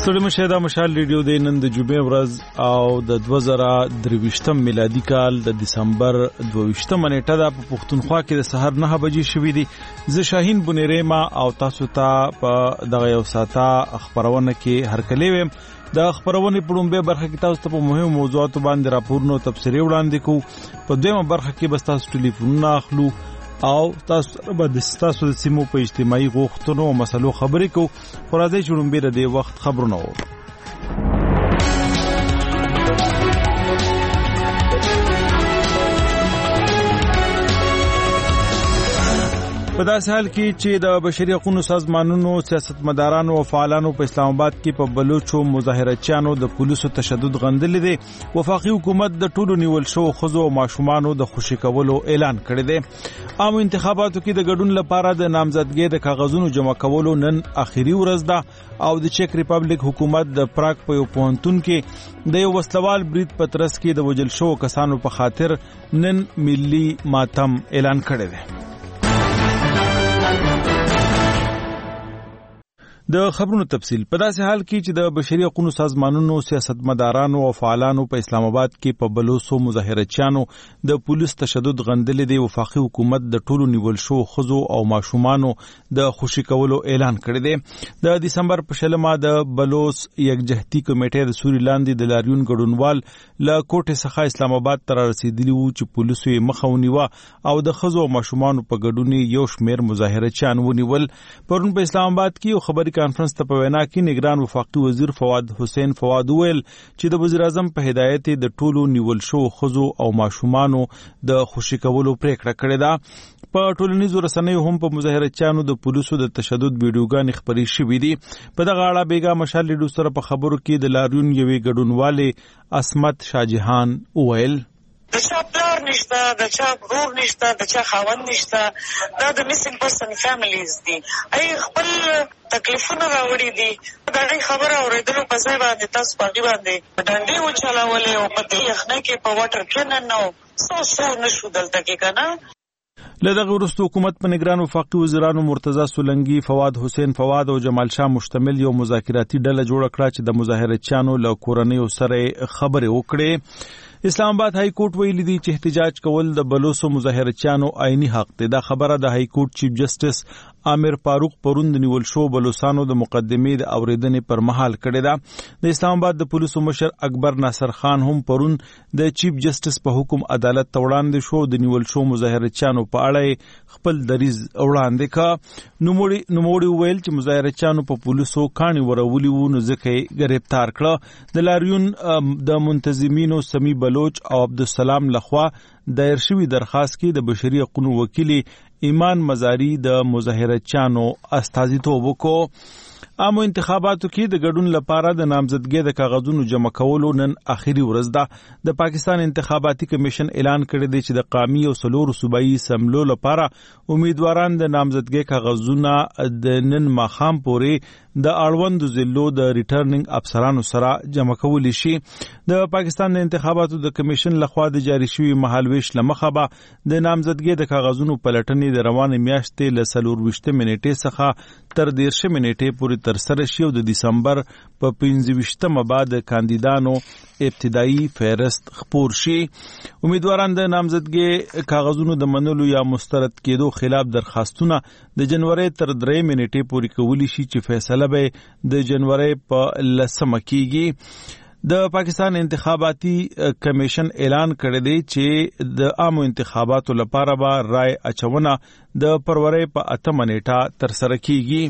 ستړي مشه دا مشال ریډیو د نن د جمعې ورځ او د 2023 میلادي کال د دسمبر 22 نیټه د پښتونخوا کې د سحر 9 بجې شوې دي. زه شاهین بنيرما او تاسو ته په دغه یو ساعته خبرونه کې هرکلی ویم. د خبرونه په لومبه برخه کې تاسو ته په مهمو موضوعاتو باندې راپورونه تبصرې وړاندې کوو. په دویمه برخه کې به تاسو ټلیفونونه اخلو او تاسو به د سیمو په اجتماعي غوښتنو او مسلو خبرې کوو. خو راځئ چې لومبه د وخت خبرونه وو. په داسې حال کې چې د بشري حقوقو سازمانونو سیاستمدارانو او فعالانو په اسلام آباد کې په بلوچو مظاهرچیانو د پولیسو تشدد غندلې دي، وفاقي حکومت د ټولو نیول شو خزو او ماشومانو د خوشي کولو اعلان کړی دی. عام انتخاباتو کې د ګډون لپاره د نامزدګۍ د کاغذونو جمع کولو نن اخیری ورځ ده او د چک ریپبلیک حکومت د پراګ په یو پوهنتون کې د یو وسلوال برید په ترڅ کې د وژل شو کسانو په خاطر نن ملي ماتم اعلان کړی دی. د خبرونو تفصیل په داسې حال کې چې د بشري حقوقو سازمانونو سیاستمدارانو او فعالانو په اسلام آباد کې په بلوچو مظاهرچیانو د پولیس تشدد غندلې دی، وفاقي حکومت د ټولو نیول شو خزو او ماشومانو د خوشي کولو اعلان کړی دی. د دسمبر په شلمه د بلوچ یکجهتي کمیټې د سوري لاندې د لاریون ګډونوال له کوټې څخه اسلام آباد ته رسیدلی وو چې پولیسو یې مخه ونیوه او د خزو او ماشومانو په ګډون یو شمېر مظاهرچیان ونیول. پرون په اسلام آباد کې یو خبري کانفرنس ته په وینا کې نگران وفاقي وزیر فواد حسین فواد ویل چې د وزیر اعظم په هدایت د ټولو نیول شو خزو او ماشومانو د خوشي کولو پریکړه کړې ده. په ټولنیزو رسنیو هم په مظاهرچیانو د پولیسو د تشدد ویډیوګانې خپرې شوې دي. په دغه اړه بیګا مشال لیډو سره په خبرو کې د لاریون یوې ګډونوالې عصمت شاهجهان ویل د چا پلار نشته، د چا ورور نشته، د چا خاوند نشته، دا د میسنګ پرسن فیملیز دي. ای خپل تکلیفونه راوړي دي. دا غي خبره اوریدلو په ځای باندې تاسو په غي باندې ډنډي و چلاولې او په دې یخنه کې په واټر کې نو سو نشو دلته کې کنه. لدغه وروسته حکومت په نگران وفاقي وزیرانو مرتضی سولنګي، فواد حسین فواد او جمال شاه مشتمل یو مذاکراتي ډله جوړ کړه چې د مظاهرچیانو له کورنیو سره خبرې وکړي. اسلام آباد های کورټ ویلي دی چې احتجاج کول د بلوچو مظاهرچیانو عیني حق دی. دا خبره د های کورټ چیف جسټس عامر فاروق پرون د نیول شو بلوچستانو د مقدمې د اوریدنې پر مهال کړی دا. د اسلام آباد د پولیسو مشر اکبر ناصر خان هم پرون د چیف جسټس په حکم عدالت ته وړاندې شو. د نیول شو مظاهرچیانو په اړه خپل دریز وړاندې کا. نوموړي ویل چې مظاهرچیانو په پولیسو کاڼي ورولي وو نو ځکه یې گرفتار کړه. د لاریون د منتظمینو سمی بلوچ او عبدالسلام لخوا دایر شوی درخواست کې د بشري حقوقو وکیل ایمان مزاری د مظاهرچیانو استازیتوب وکړ. عامو انتخاباتو کې د ګډون لپاره د نامزدګۍ د کاغذونو جمع کولو نن اخیری ورځ ده. د پاکستان انتخاباتي کمیشن اعلان کړی دی چې د قومي او څلورو صوبایي اسمبلیو لپاره امیدواران د نامزدګۍ کاغذونه د نن ماښام پورې د اړوندو ضلعو د ریټرنینګ افسرانو سره جمع کولی شي. د پاکستان د انتخاباتو د کمیشن لخوا د جاری شوی مهالويش لمخه به د نامزدګۍ د کاغذونو پلټنې د روانې میاشتې له 24 منټې څخه تر 13 منټې پورې تر سره شي او د دسمبر په 25مه بعد کاندیدانو ابتدایي فهرست خپور شي. امیدواران د نامزدګۍ کاغذونو د منلو یا مسترد کېدو خلاف درخواستونه د جنوري تر 3 منټې پورې کولی شي چې فیصله به د جنوري په 10مه کېږي. د پاکستان انتخاباتي کمیشن اعلان کړی دی چې د عامو انتخاباتو لپاره به رای اچونه د فروری په 8مه نیټه تر سره کیږي.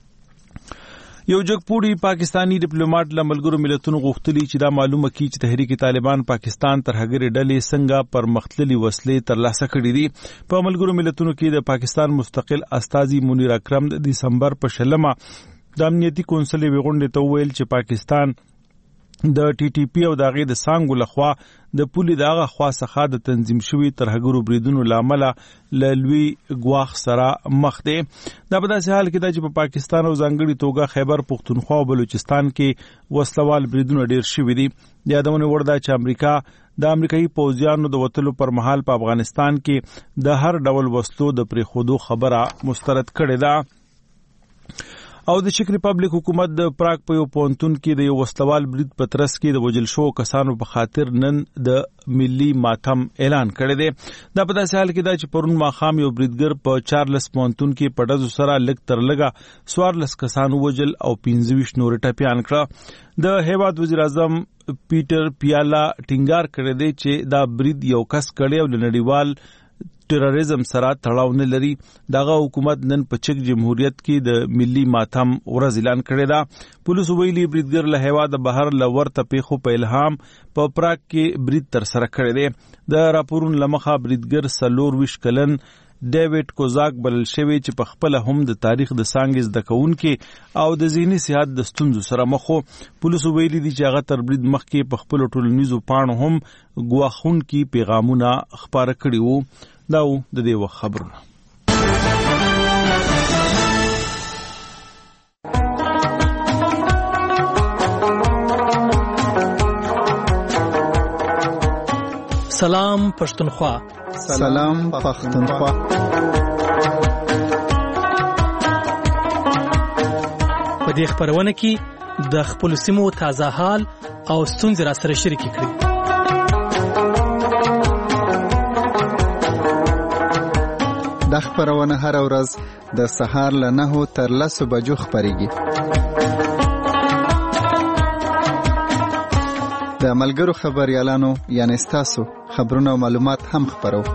یو جګپوړی پاکستانی ډیپلوماټ له ملګرو ملتونو غوښتلی چې دا معلومه کړي چې تحریک طالبان پاکستان ترهګرې ډلې څنګه پرمختللي وسلې ترلاسه کړې دي. په ملګرو ملتونو کې د پاکستان مستقل استازي منیر اکرم د دسمبر په شلمه د امنیتي کونسل غونډې ته ویل چې پاکستان د ټي ټي پی او داغه د سانګو لخوا د پولي داغه خوا څخه د تنظیم شوی ترهګرو بریدونو لامل لوی غواخ سره مخ دی. دا په داسې حال کې چې په پاکستان او ځانګړي توګه خیبر پختونخوا او بلوچستان کې وسلوال بریدونه ډیر شوي دي. یادونه ورده چې امریکا د امریکایي پوځیانو د وټلو پر مهال په افغانستان کې د هر ډول وسلو د پریخودو خبره مسترد کړې ده. او د چک ریپبلیک حکومت د پراګ په یو پونتون کې د یو وسلوال برید په ترڅ کې د وژل شوو کسانو په خاطر نن د ملي ماتم اعلان کړی دی. دا په داسې حال کې دا چې پرون ماښام یو بریدګر په چارلس پونتون کې په ډزو سره لږ تر لږه 14 کسانو وژل او 25 نور ټپیان کړه. د هیواد وزیر اعظم پیټر پیالا ټینګار کړی دی چې دا برید یو کس کړی او نړیوال ټیرریزم سره تړاو نه لري. دغه حکومت نن په چک جمهوریت کې د ملي ماتم ورځ اعلان کړی دا. پولیسو ویلي بریدګر له هیواد بهر لورته پیښو په الهام په پراګ کې برید تر سره کړی دی. د راپورونو لمخه بریدګر 24 کلن ډیوډ کوزاک بلل شوی چې په خپل هم د تاریخ د څانګې زده کوونکي او د ذهني صحت د ستونزو سره مخ وو. پولیسو ویلي دي چې هغه تر برید مخکې په خپل ټولنیزو پاڼو هم ګواښونکي پیغامونه خپاره کړي وو. دا د دې وخت خبرونه. سلام پښتونخوا. سلام پښتونخوا. په دې خبرونه کې د خپل سیمو تازه حال او ستونزې را سره شریک کړئ. د خبرونه هر ورځ د سهار له 9 تر 10 بجو خبريږي. د ملګرو خبريالانو یعنی تاسو خبرونه او معلومات هم خبرو.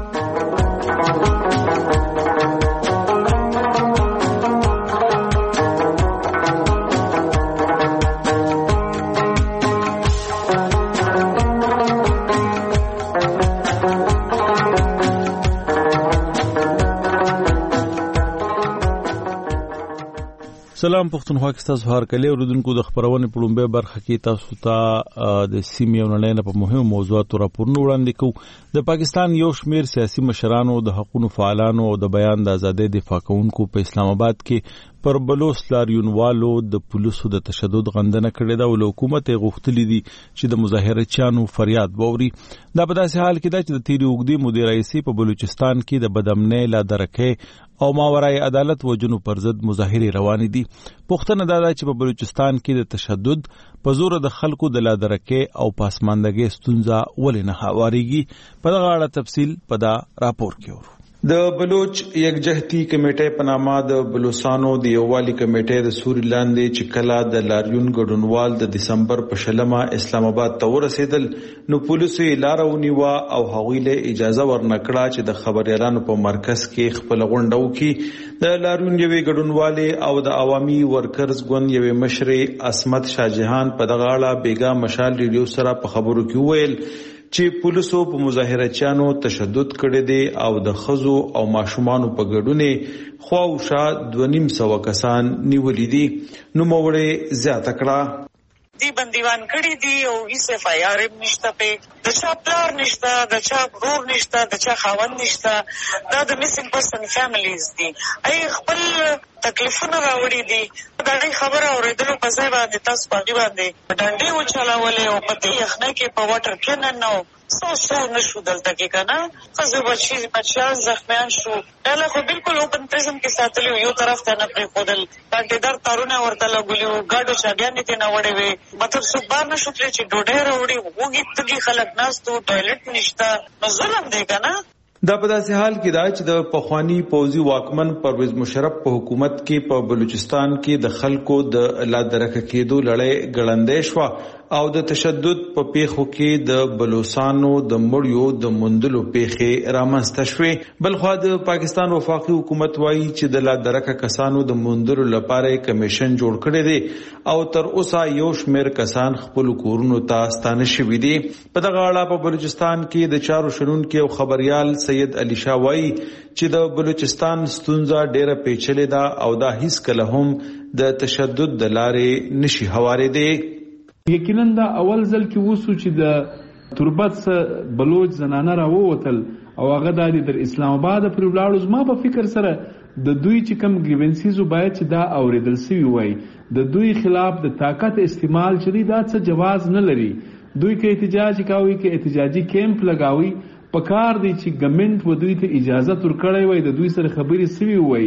سلام پښتونخوا کې تاسو هر کله اوریدونکو د خبرونه په لومبه برخه کې تاسو ته د سیمې او نړۍ په مهمو موضوعاتو راپورونه وړاندې کوو. د پاکستان یو شمېر سیاسي مشرانو د حقوقو فعالانو او د بیان د ازادۍ دفاع کوونکو په اسلام آباد کې پر بلوچ لاریونوالو د پولیسو د تشدد غندنه کړې ده او له حکومت غوښتلې دي چې د مظاهرچیانو فریاد ووري. دا په داسې حال کې ده چې د تیری اوږدې مودې راهیسې په بلوچستان کې د بدامنۍ لادرکۍ او ماورای عدالت وجنو پر ضد مظاهرې روانې دي. پوښتنه دا ده چې په بلوچستان کې د تشدد په زور د خلکو د لادرکۍ او پاسماندګۍ ستونزه ولې نه هواریږي. په دغه اړه تفصیل په دا راپور کې ورو. د بلوچ یکجهتي کمیټې په نامه د بلوچستانو د یووالي کمیټې د سوري لاندې چې کله د لاریون ګډونوال د دسمبر په 20 اسلام آباد ته ورسېدل نو پولیسو یې لار ونیوه او هغوی له اجازه ورنکړه چې د خبريالانو په مرکز کې خپل غونډه وکړي. د لاریون یوې ګډونوالې او د عوامي ورکرز ګوند یوې مشرې اسمت شاهجهان په دغه اړه بیګا مشال ریډیو سره په خبرو کې ویل چې پولیسو په مظاهرچیانو تشدد کړی دی او د خزو او ماشومانو په ګډونه خواوشا 250 کسان نیولې دي. نو موړې زیاته کړه دی بندیوان کړی دی او هیڅ اف آی آر نشته، په د چا پلار نشته، د چا ورور نشته، د چا خاوند نشته. دا د میسنګ پرسن فیملیز دي. ای خپل تکلیفونه راوړي دي. دا خبره اوریدلو په ځای باندې تاسو باندې ډنډې وچلولې او په دې یخنۍ کې په واټر کې نه څه نشو دلته کې کنه خزه بچیان زخمیان شو. دا خو بالکل اوپن پریزن کې ساتلی یو طرف ته نه پریښودل، ډنډېدار تارونه ورته لګولي وو، ګاډو چاګانې ته نه وړې وې، مطلب څوک بار نه شو تللی چې ډوډۍ راوړي، وږي تږي خلک ناست وو، ټوایلټ نشته. نو ظلم دی کنه. دا په داسې حال کې دا چې د پخوانی پوځي واکمن پرویز مشرف په حکومت کې په بلوچستان کې د خلکو د لادرکه کېدو لړۍ ګړندې شوه او د تشدد په پیښو کې د بلوچستانو د مړیو د مندلو پیښې رامنځته شوې. بلخوا د پاکستان وفاقي حکومت وایي چې د لادرکه کسانو د مندلو لپاره کمیشن جوړ کړی دی او تر اوسه یو شمېر کسان خپل کورونو ته ستانه شوي دي. په دغه اړه په بلوچستان کې د چارو شنونکي او خبريال سید علی شاه وایي چې د بلوچستان ستونزه ډېره پیچلې ده او دا هیڅ کله هم د تشدد د لارې نشي هوارېدی. یقینا دا اول ځل کې وسو چې د تربت بلوچ زنانه راووتل او هغه د اسلام آباد پر ولاړو. زما په فکر سره د دوی چې کم گریونسیزو باید چې دا اوریدل سوي وای، د دوی خلاف د طاقت استعمال چې دا څه جواز نه لري. دوی که احتجاج کوي که احتجاجي کیمپ لګاوي پکار دی چې ګورنمنت و دوی ته اجازه ورکړی وای، د دوی سره خبرې سوي وای.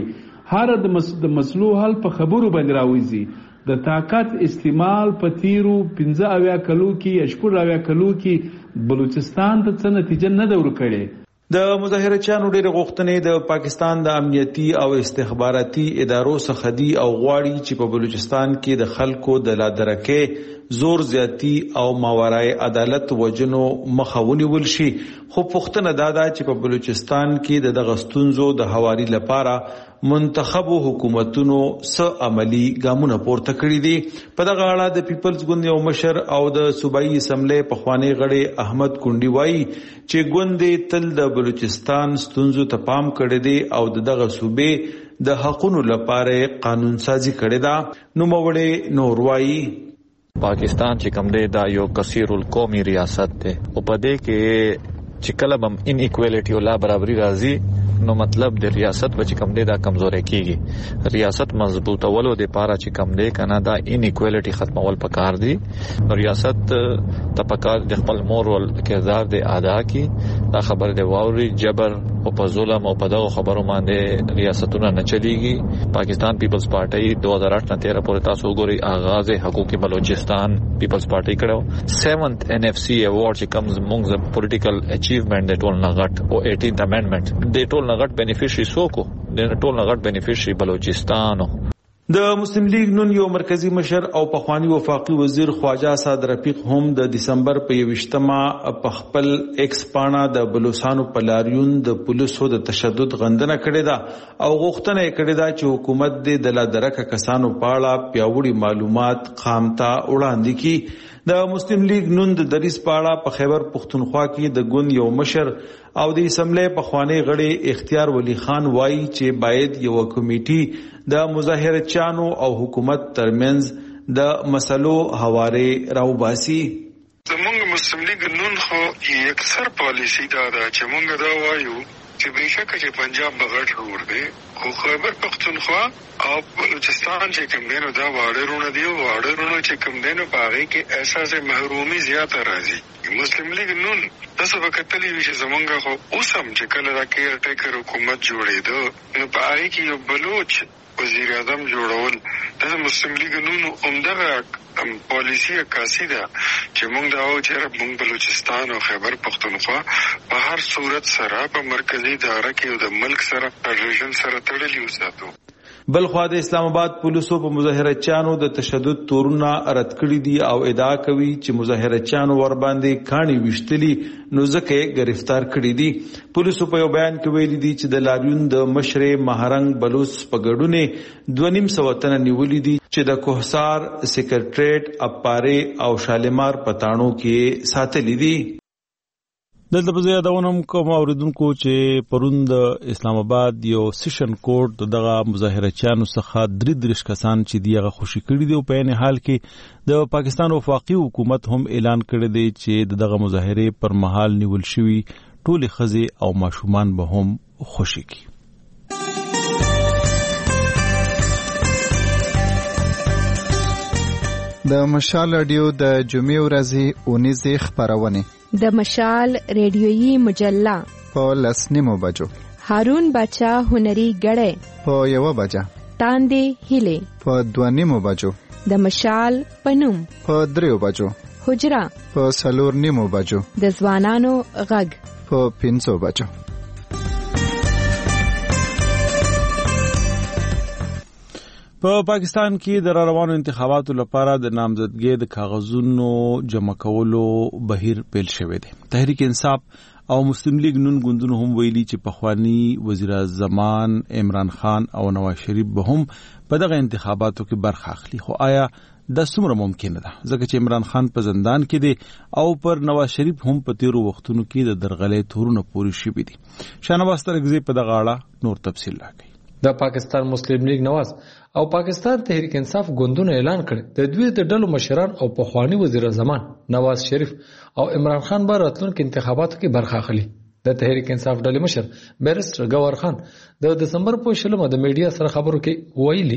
هر د مسلو حل په خبرو باندې راوځي. د طاقت استعمال په تیرو 15 کلو کې 14 کلو کې بلوچستان ته څه نتیجه نه ده ورکړې. د مظاهرچیانو ډېر غوښتنې د پاکستان د امنیتي او استخباراتي ادارو څخه دي او غواړي چې په بلوچستان کې د خلکو د لادرکې زور زیاتی او ماورای عدالت وجنو مخه ونیول شي. خو پوښتنه دا ده چې په بلوچستان کې د غستونزو د هواري لپاره منتخبو حکومتونو څه عملی ګامونه پورته کړی دي. په دغه اړه د پیپلز ګوند یو مشر او د صوبایي اسمبلی پخوانی غړی احمد کونډي وایي چې ګوند تل د بلوچستان ستونزو ته پام کړی دی او دغه صوبې د حقونو لپاره قانون سازي کړی ده. نو موړې نور وایي پاکستان چې کوم دی دا یو کثیر القومي ریاست دی او په دې کې چې کله هم ان ایکوالټي او لا برابرۍ راځي نو مطلب د ریاست به چې کوم دی دا کمزوري کیږي. ریاست مضبوطولو د پاره چې کوم دی کنه دا ان ایکوالټي ختمول پکار دي. نو ریاست ته پکار د خپل مورال کردار د ادا کی دا خبر دی واوري جبر او په ظلم او په دغه خبرو باندې ریاستونه نه چلیږي. پاکستان پیپلز پارټي 2008 نه 13 پورې تاسو وګورئ آغاز حقوق بلوچستان پیپلز پارټي کړو. 7th NFC award چې کومز موږ د پولیټیکل اچیومنت د ټول نغټ او 18th امندمنت د ټول نغټ بینیفیشری سوکو د ټول نغټ بینیفیشری بلوچستان. د مسلم لیگ نون یو مرکزی مشر او پخوانی وفاقی وزیر خواجه اسد رفیق هم د دسمبر په 21مه په خپل ایکس پاڼه د بلوچستان په لاریون د پولیسو د تشدد غندنه کړې ده او غوښتنه کړې ده چې حکومت د لادرکه کسانو په اړه پیاوړي معلومات قام ته وړاندې کړي. د مسلم لیگ نون د دریس پاړه په خیبر پختونخوا کې د ګوند یو مشر او د اسمبلی پخوانی غړی اختیار ولی خان وایي چې باید یو کمیټي د مظاهرچیانو او حکومت ترمنځ د مسلو حواله راوباسي. زمونږ مسلم لیگ نون خو اکثر پالیسی دا چې مونږ دا وایو چې بېشکه چې پنجاب بغټ روړ دی خو خیبر پختونخوا او بلوچستان چې کوم دینو دا واړه دي او واړه چې کوم دینو په هغه کې احساس محرومي زیاته راځي. مسلم لیگ نون تاسو به کتلی وي چې زمونږ خو اوس هم چې کله دا کېر ټیکر حکومت جوړېده نو په هغه کې یو بلوچ وزیر اعظم جوړول د مسلم لیگ نون عمدغه پالیسی عکاسی ده چې موږ دا و چې موږ بلوچستان او خیبر پختونخوا په هر صورت سره په مرکزی اداره کې او د ملک سره فدریشن سره تړلي وساتو. بلخوا د اسلام آباد پولیسو په مظاهرچیانو د تشدد تورونه رد کړی دي او ادعا کوي چې مظاهرچیانو ور باندې کاڼي وشتلي نو ځکه گرفتار کړی دي. پولیسو په یو بیان کې ویلي دي چې د لاریون د مشر مهرنګ بلوچ په ګډونه 250 تنه نیولې دي چې د کوهسار سیکریټریټ اپاره او شالمار پټانو کې ساتلې دي. دلته په یادونم کوم اوریدونکو چې پرون د اسلام آباد یو سیشن کورټ دغه مظاهرچیانو څخه 33 کسان چې دیغه خوشی کړی دي او په عین حال کې د پاکستان وفاقي حکومت هم اعلان کړی دی چې دغه مظاهره پر مهال نیول شوی ټول خزي او ماشومان به هم خوشی کی. د مشال رادیو د جمعې ورځې اونیزه خبرونه د مشال ریډیویي مجله په 10:30 بجو، هارون بچا هنري غړې په 1 بجه، تاندې هیله په 2:30 بجو، د مشال پنوم په 3 بجو، حجرا په 4:30 بجو، د ځوانانو غږ په 5 بجو. په پاکستان کې د روانو انتخاباتو لپاره د نامزدګۍ د کاغذونو جمع کولو بهیر پیل شوی دی. تحریک انصاف او مسلم لیگ نون ګوندونو هم ویلي چې پخوانی وزیر اعظم عمران خان او نواز شریف به هم په دغه انتخاباتو کې برخه اخلي. خو آیا دا څومره ممکن ده ځکه چې عمران خان په زندان کې دی او پر نواز شریف هم په تیرو وختونو کې د درغلې تورونه پوری شوي دي. شاهنواز ترګزی په دغه اړه نور تفصیل راکړي. د پاکستان مسلم لیگ نواز او پاکستان تحریک انصاف ګوندونو اعلان کړ د دوی د ډلو مشران او پخوانی وزیر اعظم نواز شریف او عمران خان به راتلونکي انتخاباتو کې برخه اخلي. د تحریک انصاف ډلې مشر بیرسټر ګور خان د دسمبر په 20 د میډیا سره خبرو کې ویلي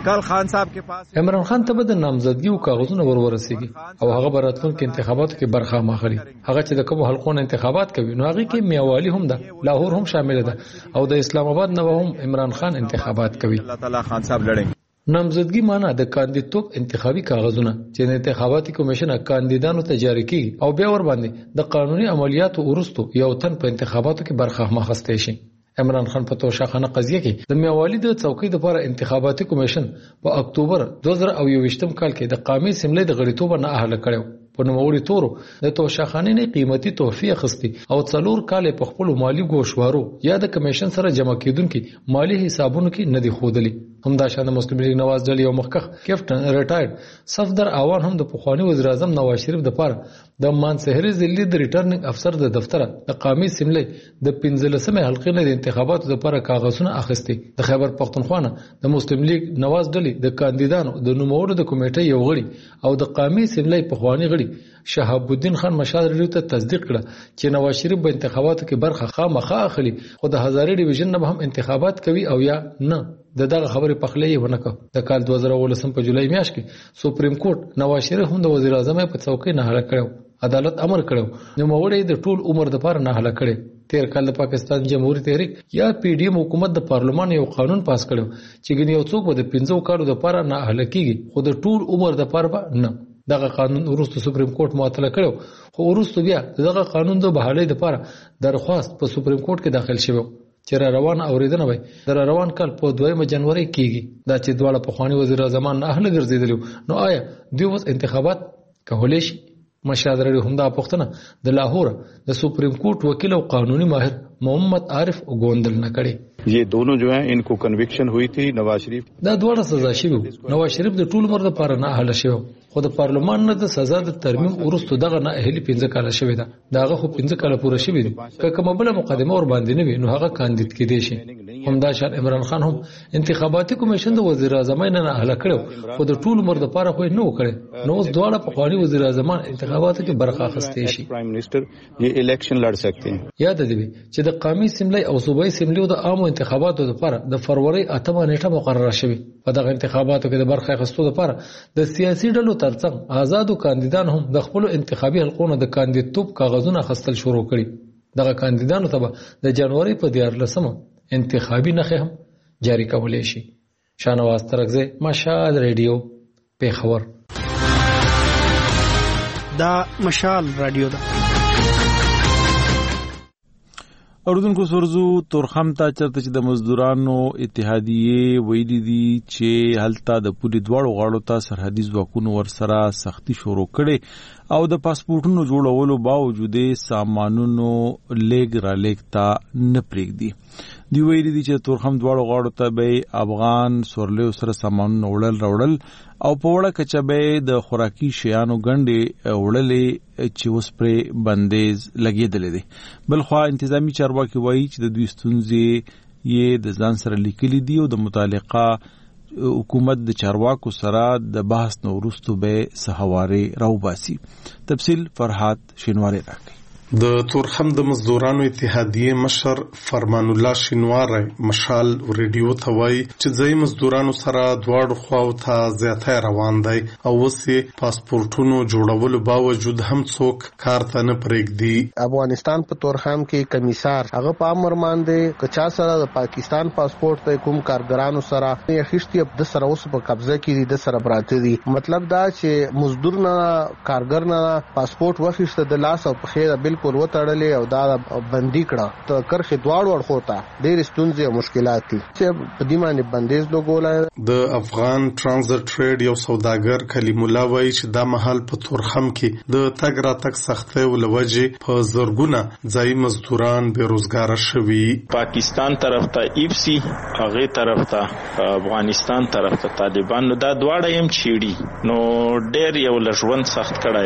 کل خان صاحب کے پاس عمران خان ته د نامزدګیو کاغذونه ورسیږي او هغه براتلونکو انتخاباتو کې برخه ماخلي. هغه چې د کوم حلقونو انتخابات کوي نو هغه کې میاوالی هم ده، لاهور هم شامل ده او د اسلام آباد نه هم عمران خان انتخابات کوي. الله تعالی خان صاحب لړي. نامزدګي معنی د کاندیدتوب انتخابي کاغذونه چې د انتخاباتي کمیشن کاندیدانو ته جاری کیږي او بیا ور باندې د قانوني عملیاتو وروسته یو تن په انتخاباتو کې برخه ماخسته شي. عمران خان په توشاخانه قضیه کې د میاوالی د څوکۍ لپاره انتخاباتي کمیشن په اکتوبر 2021 کال کې د قومي اسمبلی د غړیتوب نه اهله کړو. په نوموړي تورو د توشاخانې نه قیمتي تحفې اخیستي او 4 کال په خپل مالی ګوشوارو یا د کمیشن سره جمع کیدونکو مالی حسابونو کې ندي خودلی. همداشان د مسلم لیگ نواز ډلې یو مخکخ کیپټن ریټایرډ صفدر اعوان هم د پخوانی وزیر اعظم نواز شریف د پاره د مانسهري ضلعي د ریټرنینګ افسر د دفتر د قومي اسمبلی د 15مه حلقې نه د انتخاباتو لپاره کاغذونه اخیستي. د خیبر پختونخوا د مسلم لیگ نواز ډلې د کاندیدانو د نوموړو د کمیټې یو غړي او د قومي اسمبلی پخوانی غړي شهاب الدین خان مشال ریډیو ته تصدیق کړه چې نواز شریف په انتخاباتو کې برخه خامخا اخلي خو د هزارې ډیویژن نه هم انتخابات کوي او یا نه. دغه خبره پخلې ونه کړ. د کال 2018 په جولای میاشت کې سپریم کورټ نواز شریف هم د وزیر اعظم په څوکۍ نه هله کړو. عدالت امر کړو نو موړې د ټول عمر د پاره نه هله کړي. تیر کال د پاکستان جمهوریت تحریک یا پی ډی ایم حکومت د پارلمان یو قانون پاس کړو چې ګنې یو څوک د 15 کالو د پاره نه هله کیږي خو د ټول عمر د پاره نه. دغه قانون وروسته سپریم کورټ معطل کړو خو وروسته بیا دغه قانون د بحالۍ لپاره درخواست په سپریم کورټ کې داخل شوی چې را روان اوریدنه وای در روان کال په 2 جنوري کېږي. دا چې دواړه پخوانی وزیر اعظم نه اهل ګرځیدل نو آیا دوی اوس انتخابات کولای شي؟ مشاهده لري همدا پښتنه د لاهور د سپریم کورټ وکیل او قانوني ماهر محمد عارف غوندل نه کړي. یہ دونوں جو ہیں ان کو کنوکشن ہوئی تھی نواز شریف دا دواړه سزا شوی. نواز شریف د ټول عمر لپاره نه اهل شوی خو د پارلمان نه د سزا د ترمیم ورستو دغه نه اهلي 15 کال شوی دا. داغه خو 15 کال پوره شوی دي. که کومه بل مقدمه ور باندې نه وي نو هغه کاندید کېدی شي. همدا شان عمران خان هم انتخاباتي کمیشن د وزیر اعظم نه اهل کړو خو د ټول عمر لپاره خو نه وکړي. نو اوس دواړه په خالي وزیر اعظم انتخاباتو کې برخه اخیستي شي. پرایم منسٹر یہ الیکشن لڑ سکتے ہیں. یاد دی چې د قومي اسمبلی او صوبایي اسمبلی د عامو انتخاباتو لپاره د فروری 8 نیټه مقرره شوې. په دغه انتخاباتو کې د برخه اخیستو لپاره د سیاسي ډلو ترڅنګ آزادو کاندیدان هم د خپل انتخابي حلقونو د کاندیدتوب کاغذونه اخیستل شروع کړي. دغه کاندیدانو ته د جنوري په 14 انتخابي نخې هم جاری کولای شي. شانواز ترکزی مشال ریډیو پیښور. دا مشال رادیو ده. اوردونکو سرزو تورخم ته چرته چې د مزدورانو اتحادیه ویلي دي چې هلته د پولی دواړو غاړو ته سرحدي ځواکونو ورسره سختی شروع کړي او د پاسپورتونو جوړولو باوجود سامانونو لیګ را لیکتا نه پرېږدي. دی ویلي دي چې تورخم دواړو غاړو ته به افغان سورلیو سره سامانونه وړل او په وړه کچه به د خوراکي شیانو ګڼې وړلې چې اوس پرې بندیز لګېدلې دي. بلخوا انتظامی چارواکي وایي چې د دوی ستونزې یې د ځان سره لیکلي دي او د متعلقه حکومت د چارواکو سره د بحث نه وروسته به سهوارې راوباسي. تفصیل فرحات شینواری راکړي. د تورخم د مزدورانو اتحادیه مشر فرمان الله شینواری مشال ریډیو ته وایي چې ځای مزدورانو سره دواړو خواو ته زیاتی روان دی او اوس یې پاسپورټونو جوړولو باوجود هم څوک کار ته نه پرېږدي. افغانستان په تورخم کې کمیسار هغه په امر باندې که چا سره د پاکستان پاسپورت ته کوم کارګرانو سره یې خښتي د سره اوس په قبضه کې دي د سره براته دي. مطلب دا چې مزدور نه کارګر نه پاسپورت وخښته د لاس او په خیره بالکل وتړلې او دا بندي کړه ته کرخه دواړو ورخوته ډېر ستونزې او مشکلات دي چې په دې باندې بندیز لګولای. د افغان ترانزیت ټریډ یو سوداګر کلیم الله وایي چې دا محل په تورخم کې د تګ راتګ سختۍ ولوجې په زرګونه ځای مزدوران بیروزګار شوي. پاکستان طرف ته ایپسی هغه طرف ته افغانستان طرف ته طالبان نو دا دواړه هم چیړي نو ډېر یو لژوند سخت کړای دی.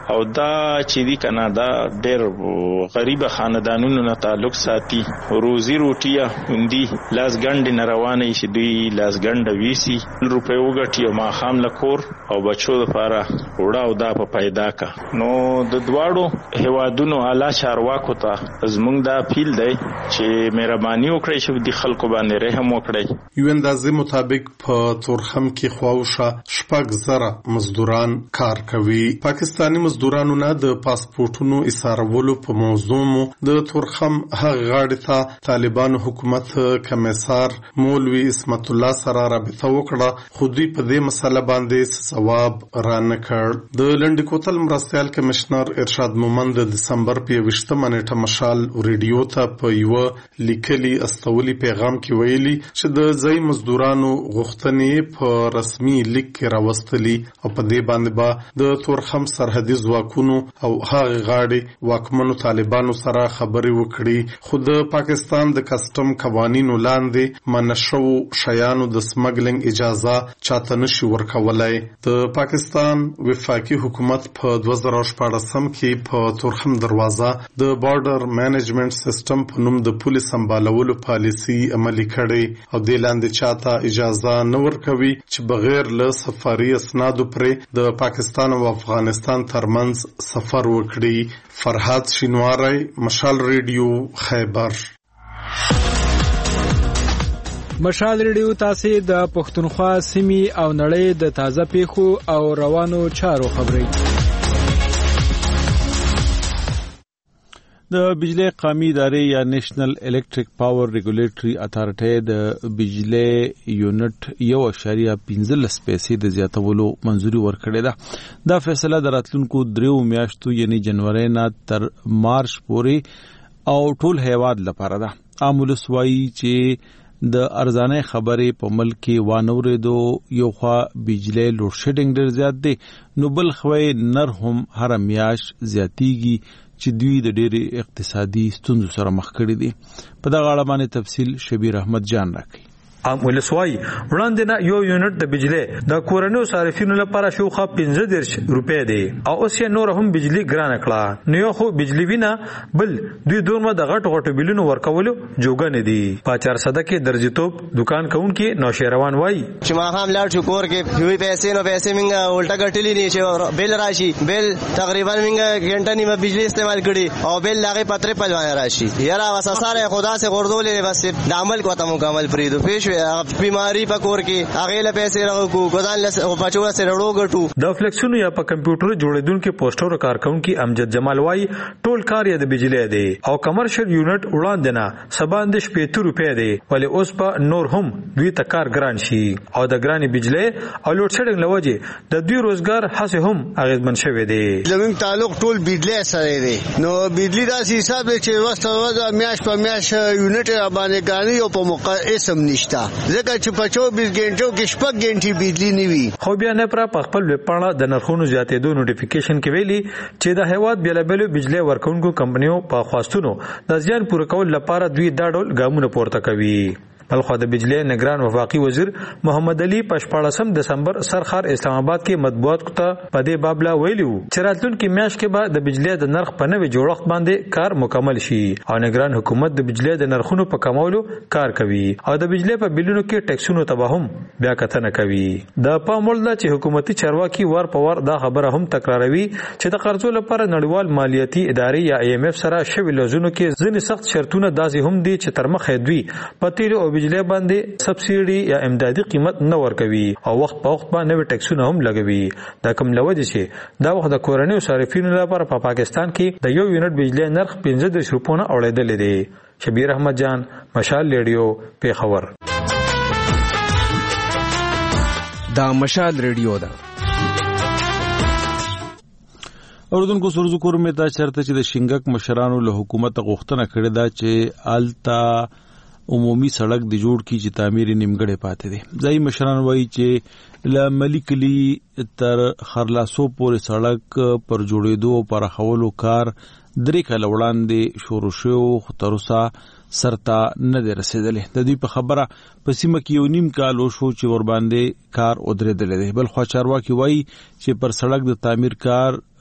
او دا چې دی کنه دا ډېر غریب خاندانونو نه تعلق ساتي. روزي روټیا هندي لاس ګند نه روانه شي دوی لاس ګند ویسي روپے وګټي او ما خام لکور او بچو لپاره وړا او دا په پیدا کا. نو د دواړو هوادونو اعلی چارواکو ته زمونږ دا اپیل دی چې مهرباني وکړئ چې د خلکو باندې رحم وکړئ. یو اندازې مطابق په تورخم کې خواوشه 6,000 مزدوران کار کوي. پاکستانی مزدورانو نه د پاسپورتونو ایثارولو په موضوع مو د تورخم هغه غاړې ته طالبانو حکومت کمیسار مولوي اسمت الله سره رابطه وکړه، خو دوی په دې مسله باندې ځواب را نه کړ. د لنډ کوتل مرستیال کمشنر ارشاد مومند د دسمبر په 20 نیټه مشال ریډیو ته په یو لیکلي استولي پیغام کې ویلي چې د ځای مزدورانو غوښتنې په رسمي لیک کې راوستلي او په دې باندې به د تورخم سرحدي ځواکونو او هغه غاړې واکمنو طالبانو سره خبرې وکړي، خو د پاکستان د کسټم قوانینو لاندې منشو شیانو د سمګلینګ اجازه چاته نشي ورکولای. د پاکستان وفاقي حکومت په 2014 کې په تورخم دروازه د بارډر مینجمنت سیستم په نوم د پولیس سمبالولو پالیسی عملي کړي او د لاندې چاته اجازه نه ورکوي چې بغیر له سفاري اسنادو پرې د پاکستان او افغانستان ترمنځ سفر وکړي. فرحات شینواری، مشال ریډیو، خیبر. مشال ریډیو تاسو د پښتونخوا سیمې او نړۍ د تازه پیښو او روانو چارو خبري. د بجلی قومي ادارې یا نېشنل الکتریک پاور ریګولیټري اتارټي د بجلی یونټ 1.15 پیسې د زیاتولو منځوري ورکړې ده. دا فیصله د راتلونکو 3 میاشتو یعنی جنوري نه تر مارچ پورې او ټول هیواد لپاره ده. عامولس وایي چې د ارزانه خبرې په ملک کې وانورېدو یو خوا بجلی لوډ شیډینګ ډېر زیات دی، نو بل خوې نر هم هر میاش زیاتیږي چې دوی د ډېرې اقتصادي ستونزو سره مخ کړي دي. په دغه اړه باندې تفصیل شبیر احمد جان راکړي. ولسوای وړاندې نه یو یونټ د بجلی د کورنیو صارفینو لپاره شوخه 15 روپۍ دی او اوس یې نور هم بجلی ګران کړه. نو یو خو بجلی وینا بل دوی دورمه د غټ بلونو ورکولو جوګه نه دي. په 400 کې درځيتوب دکان کوونکي نوشیروان وای چې ما هم لاړ شو کور کې وی پیسې منګه الټا ګټلې دي چې بل راشي بل تقریبا منګه غنټه نیمه بجلی استعمال کړي او بل لاغه پترې پلوان راشي. یاره وساساره خدا سے غردولې بس د عمل کوته مکمل فریدو پیش بیماری پکور کې هغه له پیسې راغو ګزان له بچو سره وروګټو. د فلیکسونو یا په کمپیوټر جوړیدونکو پوسټر کارکونکو امجد جمال وای ټول کار یې د بجلی دی او کمرشل یونټ وړاندې نه 75 روپۍ دی ولی اوس په نور هم دوی ته کار ګران شي او د ګرانی بجلی او لوډ شیډینګ لوجه د دوی روزګار هڅه هم اغیزمن شوی دی. زموږ تعلق ټول بجلی سره دی، نو بجلی دا حساب چې وسته میاش په میاش یونټ باندې غاني او په موقع اسم نشتا ځکه چې په 24 غنټو کې شپږ غنټې بجلی نیوي. خو بیا نه پر خپل وپاڼه د نرخونو زیاتېدو نوټیفیکیشن کې ویلي چې د هیواد بیلابل بجلی ورکونکو کمپنیو په خواستونو د ځان پوره کول لپاره دوی دا ډول ګامونه پورته کوي. بلخو د بجلی نگران وفاقي وزیر محمد علي په 14 دسمبر سرخار اسلام آباد کې مطبوعات ته په دې بابلا ویلو چې راتلونکي میاشت کې به د بجلی د نرخ په نوې جوړښت باندې کار مکمل شي او نگران حکومت د بجلی د نرخونو په کمولو کار کوي او د بجلی په بلونو کې ټیکسونو تباهم بیا کتنه کوي. د پاموړ د چې حکومتي چارواکي ور په ور دا خبره هم تکراروي چې د قرضو لپاره نړیوال مالیاتي ادارې یا IMF سره شوی لزونو کې ځینې سخت شرطونه داسې هم دي چې تر مخه دوی په تیلو او بجلی باندې سبسيډي یا امدادي قیمت نه ورکوي او وخت په وخت باندې ټیکسونه هم لګوي. دا کوم لوجه چې دا وخت د کورنیو صارفینو لپاره په پاکستان کې د یو یونټ بجلی نرخ 15 روپۍ اوړېدل دي. شبیر احمد جان، مشال ریډیو، پیښور. دا مشال ریډیو ده. اوردونکو سرزو کورمه دا چرته چې د شینګک مشرانو له حکومت غوښتنه کړې ده چې آلتا عمومي سړک د جوړ کی چې تعمیر نیمګړی پاتې دي. ځای مشران وایي چې له ملکلی تر خرلاسو پورې سړک پر جوړېدو پر خولو کار 3 کال وړاندې شروع شو خو تر اوسه سرته نه دی رسیدلی. د دې په خبره په سیمه کې یو نیم کال وشو چې ور باندې کار ودرېدلی دی. بل خو چارواکي وایي چې پر سړک د تعمیر کار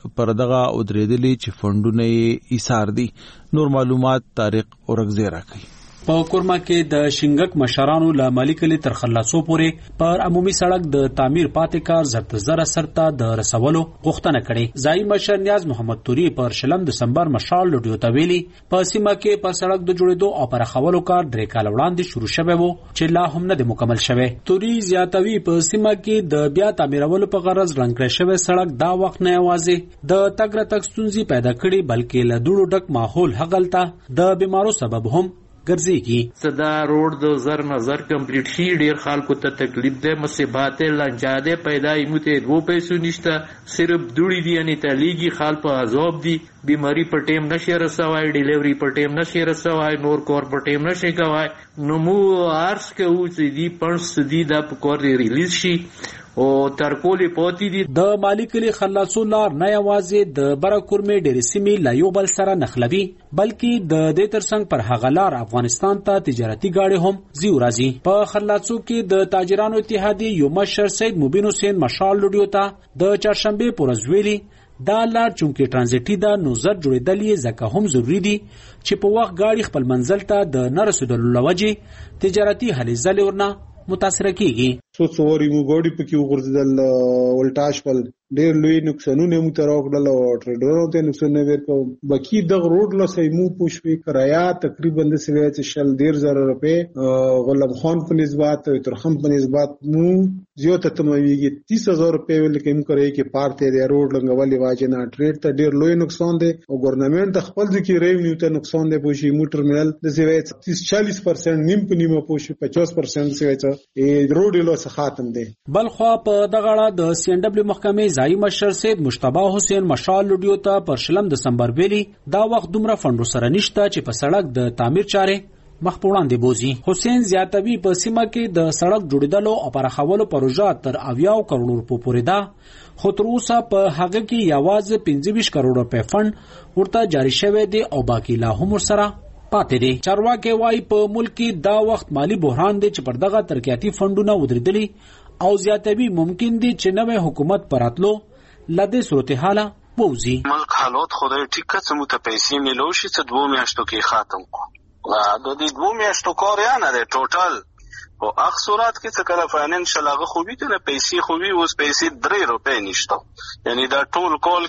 پر دغه ودرېدلې چې فندونه یې ایثار دي. نور معلومات طارق اورغزی راکړي. په کورما کې د شینګک مشرانو له مالی کلی تر خلاصو پورې پر عمومي سړک د تعمیر پاتې کار زر سرته د رسولو غوښتنه کړې. ځای مشر نیاز محمد توري پر 2 دسمبر مشال لډیو ته ویلي په سیمه کې په سړک د جوړېدو او پر خولو کار 3 کال وړاندې شروع شوی وو چې لا هم نه دی مکمل شوی. توري زیاتوي په سیمه کې د بیا تعمیرولو په غرض رنګ کړی شوی سړک دا وخت نه یوازې د تګ راتګ ستونزې پیدا کړي بلکې له دوړو ډک ماحول هغلته د بیمارو سبب هم ګرځيږي. صدا روډ د زر نظر کمپلیټ شي ډیر خلکو ته تکلیف ده مصیبات لنجاده پیدا ایمته 2 پیسو نشته صرف دوړي دي یعنی تلیږي خال په عذاب دي بیماری په ټیم نشي رسوي ډیلیوري په ټیم نشي رسوي نور کور په ټیم نشي کوي نو مو ارس کوي چې دی پنځ دی د کور ریلیز شي او ترکولی پوتی دي. د مالی کلی خلاصو لار نه یوازې د برکورمې ډېرې سیمې له یو بل سره نښلوي بلکې د دې ترڅنګ پر هغه لار افغانستان ته تجارتي ګاډي هم ځي راځي. په خلاصو کې د تاجرانو اتحادیې یو مشر سید مبین حسین مشال لډیو ته د چهارشنبه پر ورځ ویلي دا لار چونکې ترانزیټي ده نو زر جوړېدل یې ځکه هم ضروري دي چې په وخت ګاډي خپل منزل ته د نه رسېدلو له وجې تجارتي هلې ځلې ورنه متاثره کیږي. څوري مو ګاډي پکې وګرځیدل ولټاژ په ډېر لوی نقصانونه مو تر وکړل او ټریډرونو ته نقصان ورکړ. باقي د روډ له سیمو پوښوي کرایه تقریبا د سوي چې 1.5 روپے غلام خان په نسبت او ترخم په نسبت مو زیاته تمویږي 30000 روپے ولکه هم کوي کې پارته د روډ لنګولې واجنه ټریډ ته ډېر لوی نقصان دی او ګورنمنت د خپل ځکه ریونیو ته نقصان دی پوښي مو ټرمینل د سوي 30-40% نیم په نیمه پوښي 50% سوي چې روډ له ختم دی. بلخوا په دغه اړه د سی ان ډبلیو محکمې ځای مشر سید مشتبه حسین مشال لډیو ته پر 2 دسمبر ویلي دا وخت دومره فندو سره نشته چې په سړک د تعمیر چارې مخ په وړاندې بوزي. حسین زیاتوي په سیمه کې د سړک جوړېدلو او پراخولو پروژه تر 80 کروڑ روپو پورې ده خو تر اوسه په هغه کې یوازې 25 کروڑ روپے فند ورته جاری شوی دی او باقی لا هم سره پاتې دي. چارواکي وايي په ملک کې دا وخت مالی بحران دی چې پر دغه ترقیاتي فندونه ودرېدلي او زیاتوي ممکن دي چې نوې حکومت پراتلو لدې صورتحال ووزي. ملک حالات خدای ټیک کړه مو ته پیسې ملو شي چې 2 میاشتو کې ختم کو د دې 2 میاشتو کار یا نه دی ټوټل او اخ صورت کې څه کله فاینانشل هغه خوبي کنه پیسې خوبي اوس پیسې 3 روپے نشته یعنی دا ټول کال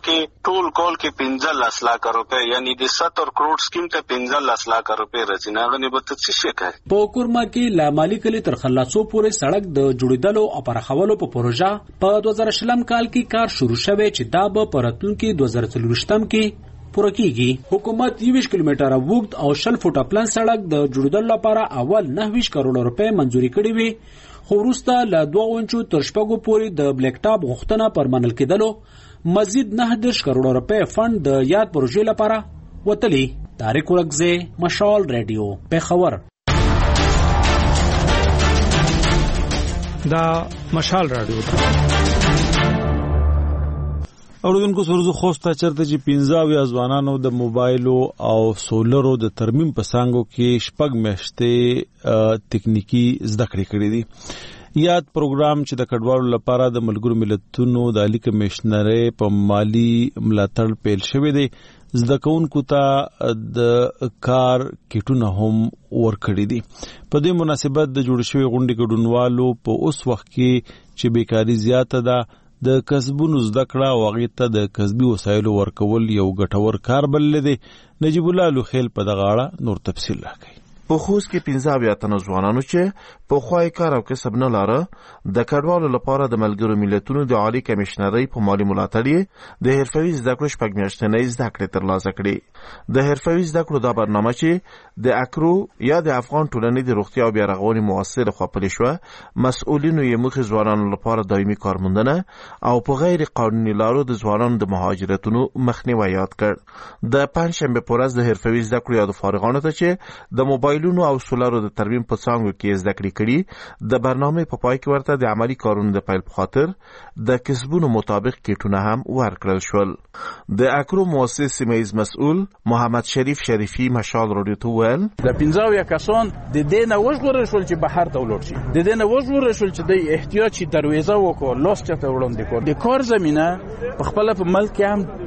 کې 15 لک روپے یعنی د 70 کروڑ سکیم ته 15 لک روپے راځي نه غني به څه شي کوي. په کورما کې لا مالی کلی تر خلاصو پورې سړک د جوړېدلو او پراخولو په پروژه په 2020 کال کې کار شروع شوه چې دا به پرتون کې 2024 کې پوره کیږي. حکومت 20 کیلومتره وګد او 60 فوټه پلان سړک د جوړېدلو لپاره اول 9 کروڑ روپے منځوري کړې وي خو وروسته له 2 انچو تر 6 پورې د بلیک ټاپ غوښتنه پر منل کېدلو مزید 9 کروڑ روپے فند د یاد پروژې لپاره وتلی. طارق اورغزی مشال رادیو پیښور. دا مشال رادیو اوردونکو سرزو خوستا چرته چې 15 ځوانانو د موبایل او سولرو د ترمیم په سانګو کې شپږ میاشتې تکنیکی زده کړې کړې دي. یاد پروګرام چې د کډوالو لپاره د ملګرو ملتونو د عالی کمشنرۍ په مالی ملاتړ پیل شوی دی. زده کوونکو ته د کار کټونه هم ورکړي دي. په دې مناسبت د جوړ شوی غونډې ګډونوالو په اوس وخت کې چې بیکاری زیاته ده د کسبونو زده کړه او هغې ته د کسبي وسایلو ورکول یو ګټور کار بللی دی. نجیب الله لوخیل په دغه اړه نور تفصیل راکوي. په خوست کې 15 تنه ځوانانو چې په خوای کار او کسب نه لاره د کډوالو لپاره د ملګرو ملتونو د عالی کمشنرۍ په مالی ملاتړ د حرفوي زده کړو شپږ میاشتنۍ زده کړې ترلاسه کړې. د حرفوي زده کړو دا برنامه چې د اکرو یا د افغان ټولنې د روغتیا او بیارغونې مؤسسې لخوا پلې شوه مسؤلینو یې موخې ځوانانو لپاره دایمي کارموندنه او په غیر قانوني لارو د ځوانانو د مهاجرتونو مخنیوی یاد کړ. د پنځشنبه په ورځ د حرفوي زده کړو یاد فارغانو ته چې د موبایلونو او سولرو د ترمیم په څانګو کې زده کړې کړي د برنامې په پای کې ورته د عملی کارونو د پیل په خاطر د کسبونو مطابق کټونه هم ورکړل شول. د اکرو مؤسس سیمه‌ایز مسؤل محمد شریف شریفی مشال رادیو ته ویل د 15 کسان د دې نه وژغورل شول چې بهر ته ولاړ شي د دې نه وژغورل شول چې د احتیاطي دروازه وکړو لاس ته وړاندې کړ. د کار زمينه په خپل په ملک هم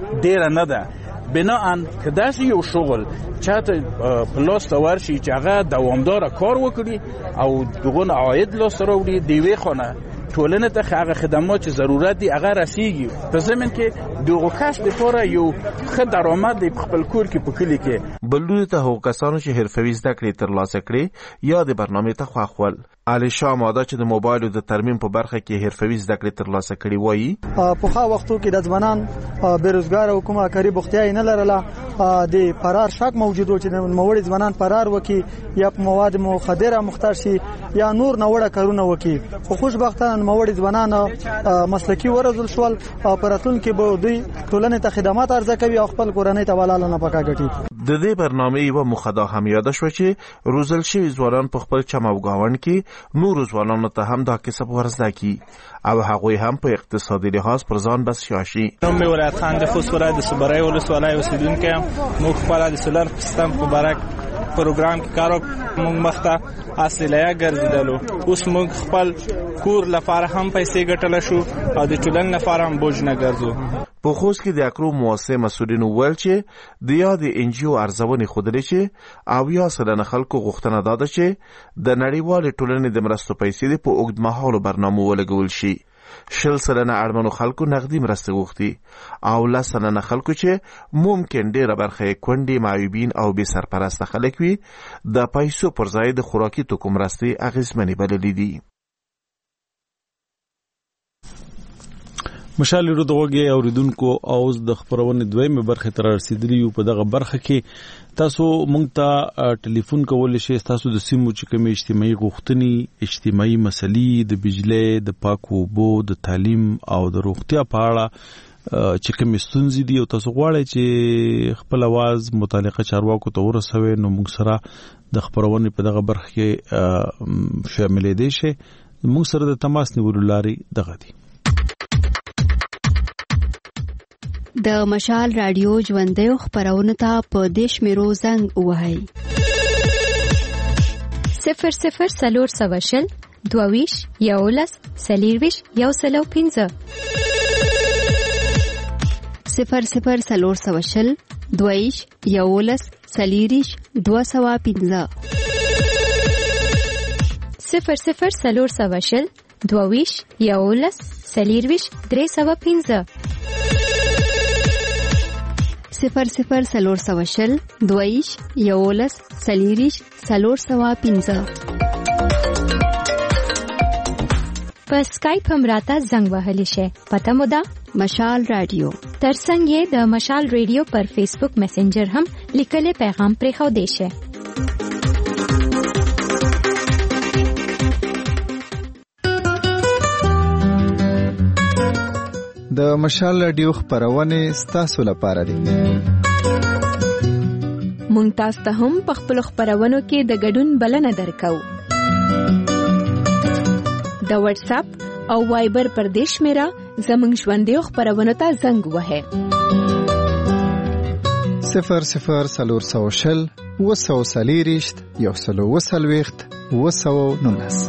ډیره نه ده. بناءن که داسې یو شغل چاته په لاس ته ورشي چې هغه دوامداره کار وکړي او دغه عاید لاسته راوړي، د یوې خوا ټولنه ته هغه خدمات چې ضرورت دي هغه رسیږي، په ضمن کې دغه کس لپاره یو ښه درآمد دی په خپل کور کې په کلي کې. بللو ته هغو کسانو چې حرفوي زده کړې ترلاسه کړې یا د برنامې ته خوښ ول. علي شاه ماده چې د موبایل د ترمیم په برخه کې حرفوي زده کړې ترلاسه کړې وایي پخوا وختو کې د ځوانان بیروزګار او کومه کاري بوختیا نه لرله، د فرار شک موجود و چې د موړي ځوانان فرار وکي یا په مواد مخدره مختار شي یا نور نوړه کارونه وکي. خو خوشبختانه موړي ځوانان مسلکی ورزل شول او پراتون کې به دوی ټولنې ته خدمات عرضه کوي او خپل کورنۍ ته ولاله نه پکا ګټي. د دې برنامې یو مخدا هم یاد شو چې روزل شوی ځوانان په خپل چم او گاوند کې نور ځوانانو ته هم دا کسب ورزده کی او هغوی هم په اقتصادي لحاظ پر ځان بس شاشي. نوم مې ولایت خان د خوست ولایت د صبرای ولسوالۍ اوسیدونکی یم. موږ خپل د سولر سیستم په باره پروګرام کې کار موږ مخته اصلي لیا ګرځیدلو. اوس موږ خپل کور لپاره هم پیسې ګټل شو او د ټولنې لپاره هم بوج نه ګرځو. په خوست کې د اکرو موسسه مسؤلین وویل چې د یاد انجیو ارزونې خودلې چې او یا سلنه خلکو غوښتنه داده چې د نړیوال ټولنې د مرستو پیسې په اوږد مهالو برنامو ولګول شي. 60% اړمنو خلکو نغدي مرسته غوښتي او 10% خلکو چې ممکن ډیره برخه کونډې، معیوبین او بې سرپرسته خلک وي د پیسو پر ځای د خوراکي توکو مرستې اغیزمنې بللې دي. مشال رودغوږی اوریدونکو او د خبرونې دویمه برخه تر رسیدلی یو. په دغه برخه کې تاسو مونږ ته ټلیفون کولای شئ. تاسو د سیمو چې کوم اجتماعي غوښتنې، اجتماعي مسلې د بجلی، د پاکو اوبو، د تعلیم او د روغتیا په اړه چې کوم ستونزې دي او تاسو غواړئ چې خپل आवाज متعلقه چارواکو ته ورسوي، نو موږ سره د خبرونې په دغه برخه کې شامل دي شي. موږ سره د تماس نیولو لارې دغه دي. د مشال رادیو ژوندۍ خبرونه ته په دیش میرو زنګ وهاي 00 سواشل 22 یولس سلیرویش یو سلو 15 00 سواشل 22 یولس سلیریش 215 00 سواشل 22 یولس سلیرویش 315 00 سواشل 22 یولس سلیریش 315 په اسکایپ هم راته زنګ وهلی شي. پته مو ده مشال رادیو. ترڅنګ یې د مشال رادیو پر فیسبوک میسنجر هم لیکلي پیغام پرې خو دی شي. د مشال رادیو خبرونه ستاسو لپاره دي. مونږ تاسو ته هم په خپل خبرونو کې د ګډون بلنه درکو. د واتس اپ او وایبر پر دیش میرا زمونږ ژوندۍ خبرونه ته زنګ وهه 00 شل وسو سلیریشت یو سلو وسلويخت وسو نونس.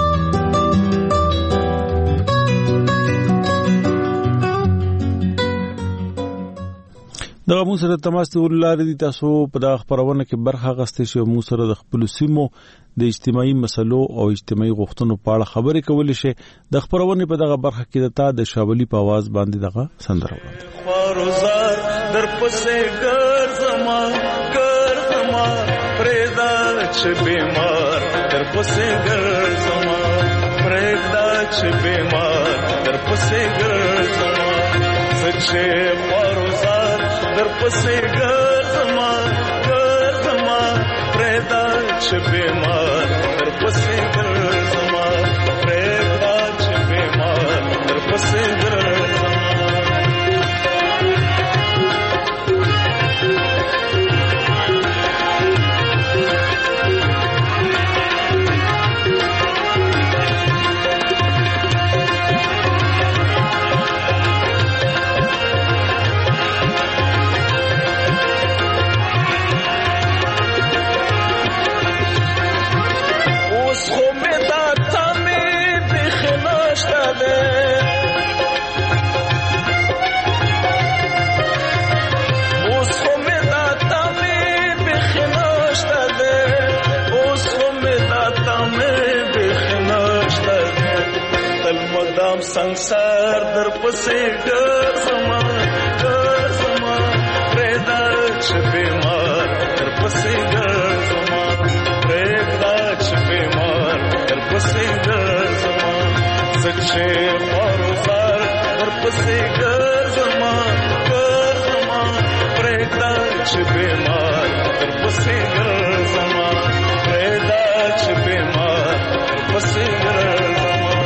دا موږ سره تماس ته ولر دي. تاسو په دا خبرونه کې برخه غستې شو. موږ سره د خپل سیمو د اجتماعي مسلو او اجتماعي غوښتنو په اړه خبرې کولې شي. د خبرونه په دغه برخه کې د شاولي په आवाज باندې دغه سندره وایي. خواروزار در پسې ګرځما پرېدا چې بیمار در پسې ګرځما پرېدا چې بیمار در پسې ګرځما سچې خواروزار در پسې ګرځما پرېدا چې بیمار در پسې ګرځما پرېدا چې بیمار در پسې ګرځما. संसार در پسې ګرځما پرېدا چې بیمار در پسې ګرځما پرېدا چې بیمار در پسې ګرځما زچې پروزار در پسې ګرځما پرېدا چې بیمار در پسې ګرځما پرېدا چې بیمار در پسې ګرځما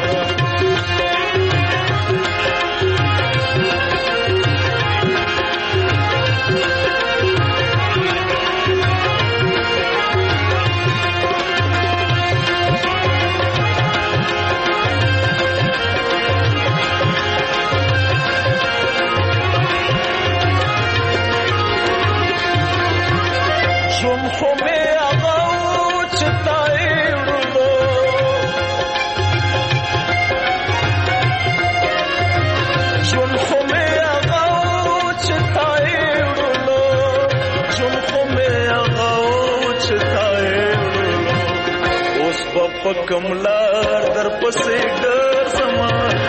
کملار در پسې ګرځما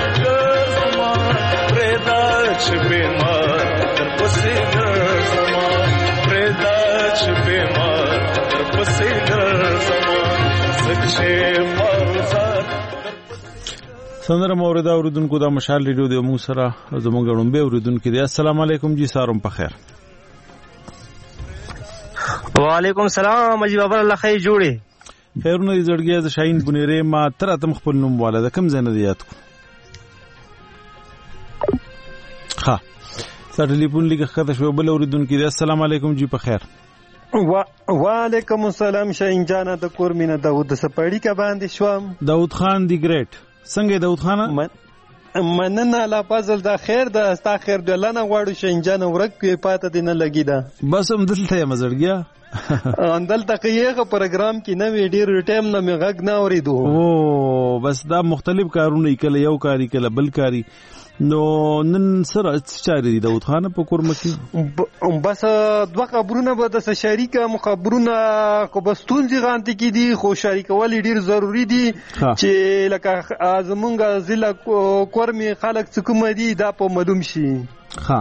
پرېدا چې بیمار در پسې ګرځما پرېدا چې بیمار در پسې ګرځما سچې پروزار سندره موردا اوریدونکو دا مشال ریډیو د مو سره زموږ غړومبه اوریدونکو دی السلام علیکم جی سارم په خیر وعلیکم السلام مجيب بابا الله خیر جوړي خیرونه دې زړګي د شاهین بنيره ما تر اتم خپل نوم والا د کم زنه یاد کو ها سره ټلیفون لیکه خاطر شو بل اوریدونکو دی السلام علیکم جی په خیر وعلیکم السلام شاهین جان د کور مینه داوود سپړی کا باندې شوم داوود خان دی ګریټ څنګه داوود خان مننه لا فضل دا خیر دا استا خیر د الله نه غواړو شاهین جان ورک په پاته دینه لګی دا بس هم دلته مزړګیا اندل تقیه پروګرام کې نو ډیر ټایم نه مغږ نه اوریدو او بس دا مختلف کارونه کله یو کاری کله بل کاری نو نن سره چاري د داوود خان په کورمه کې بس دوه خبرونه به د شریکه مخبرونه کو بستون ځغانتي کې دي خو شریکول ډیر ضروری دي چې لکه زمونږ ضلع کورمه خلک څه کوم دي دا په معلوم شي ها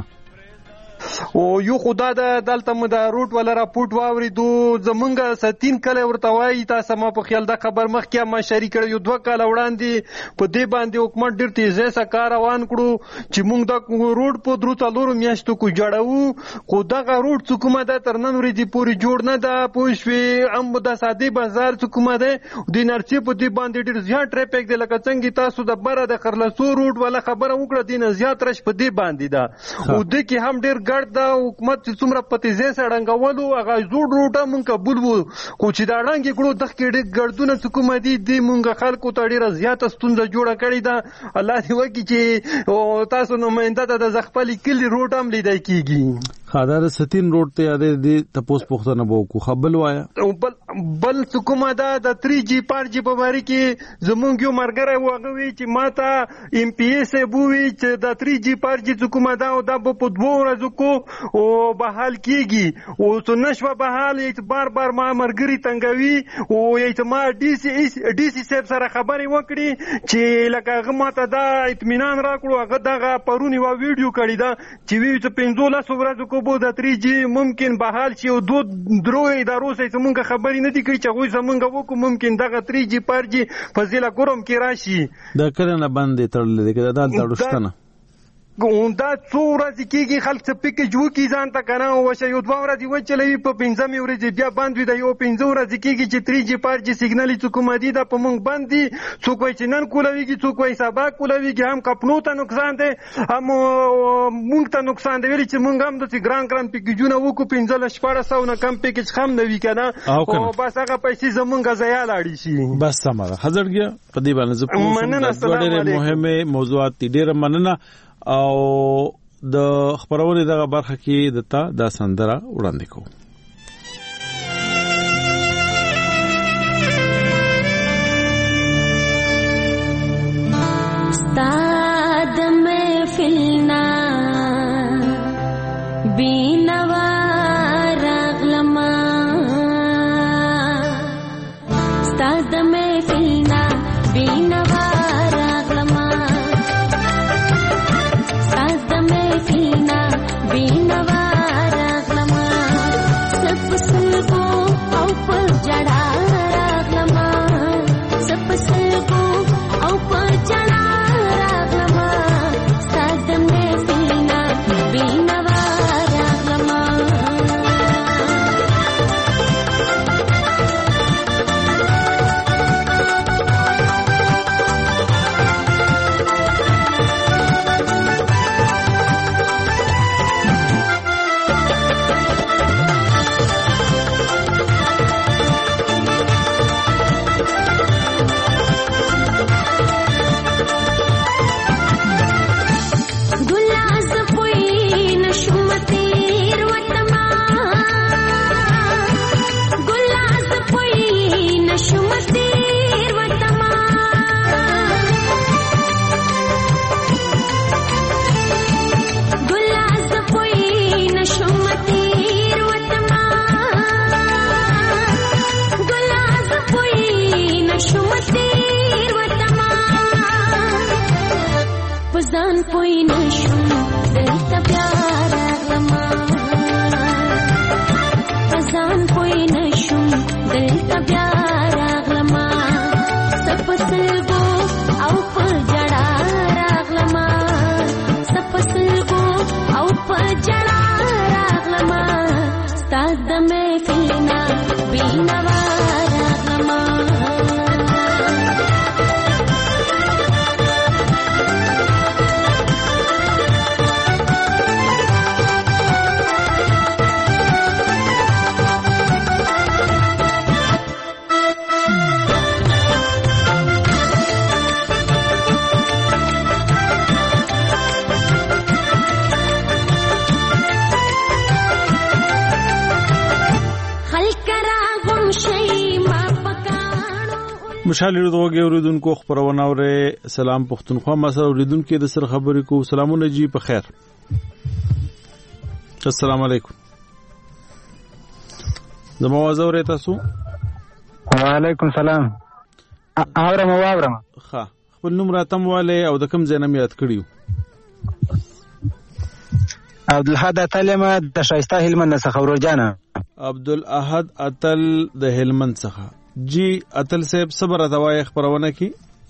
او یو خدا د دلته مو د روټ ولا راپورټ واوریدو زمونږ ستین کله ورته وایي تاسو ما په خیال دا خبر مخ کې ما شریک کړ یو دوه کال وړاندې په دې باندې حکومت ډیر تیزه سکار روان کړو چې مونږ د روټ په درو تلورو میاشتو کو جوړو خو دا روټ څوکمه د ترنن ورې پوری جوړ نه دا پوښوي ام د ساده بازار څوکمه ده د نرچې په دې باندې ډیر زیات ټریفیک د لکه څنګه تاسو د بره د خرلسو روټ ولا خبره وکړه دینه زیات رش په دې باندې دا او د کې هم ډیر دا حکومت چې څومره پتیزه سړنګولو هغه جوړ روټه مونږ قبول وو خو چې دا ړنګ کړو د کې ګردونه څومره دي د مونږ خلکو ته ډیره زیاته ستونزه جوړه کړې ده الله دې وکړي چې تاسو نماینده ته د زغپلي کلی روټ هم لیدای کیږي خاطر ستین روټ ته یاد دي تاسو پوښتنه وکړو خپل وایا بل څومره دا د 3G 4G په باره کې زمونږ یو مرګره وغوي چې ماته ام پی ایس بووي چې د 3G 4G څومره دا د په دوه ورځو کو او بحال کیږي او څو نشو بحال بار ما مرګري تنګوي او ما ډي سي سیب سره خبري وکړي چې لکه هغه ماته دا اطمینان راکړو هغه دغه پرونی وا ویډیو کړی دا چې وی چې 15 ورځې کو بو د 3G ممکن بحال شي او درو ادارو سره مونږ خبري نه دي کوي چې غوي زمونږ وکړو ممکن دغه 3G 4G فضیله ګورم کې راشي دا کله نه باندې تړلې ده دا تړشتنه دا څو ورځې کېږي خلک څه پیکج وکړي ځان ته که نه وشه یو دوه ورځې وچلوي په پنځمې ورځې بیا بند وي د یو 15 ورځې کېږي چې 3G 4G سیګنل یې څوک مدي دا په موږ بند دي څوک وایي چې نن کولويږي څوک وایي سبا کولويږي هم کپنو ته نقصان دی هم موږ ته نقصان دی ویلي چې موږ هم داسې ګران پیکجونه وکړو 1500 نه کم پیکج هم نه وي که نه او بس هغه پیسې زمونږ ضایع لاړې شي بس سمه ده حضرګیا په دې باندې زه ډېرې مهمې موضوعات دي ډېره مننه او د خبرونې دغه برخه کې دته دا سندره وړاندې کوم استاد محفلنا بینوا راغلما استاد محفلنا بینوا راغلما بیا راغلما سپسلګو او په جړا راغلما سپسلګو او په جړا راغلما ستاد مې فینا بینوا راغلما مشال ردوګي اوریدونکو خبرونه اوره سلام پښتونخوا مسره اوریدونکو د سر خبرې کو سلامونه جی په خیر السلام علیکم زموازه اوره تاسو وعلیکم سلام اورم ښه خپل نوم راتم والے او د کوم ځای نه یاد کړیو عبدالاحد اتل د شایسته هلمند څخه ورجانه عبدالاحد اتل د هلمند څخه جی اتل صاحب صبر اتوای خبرونه کی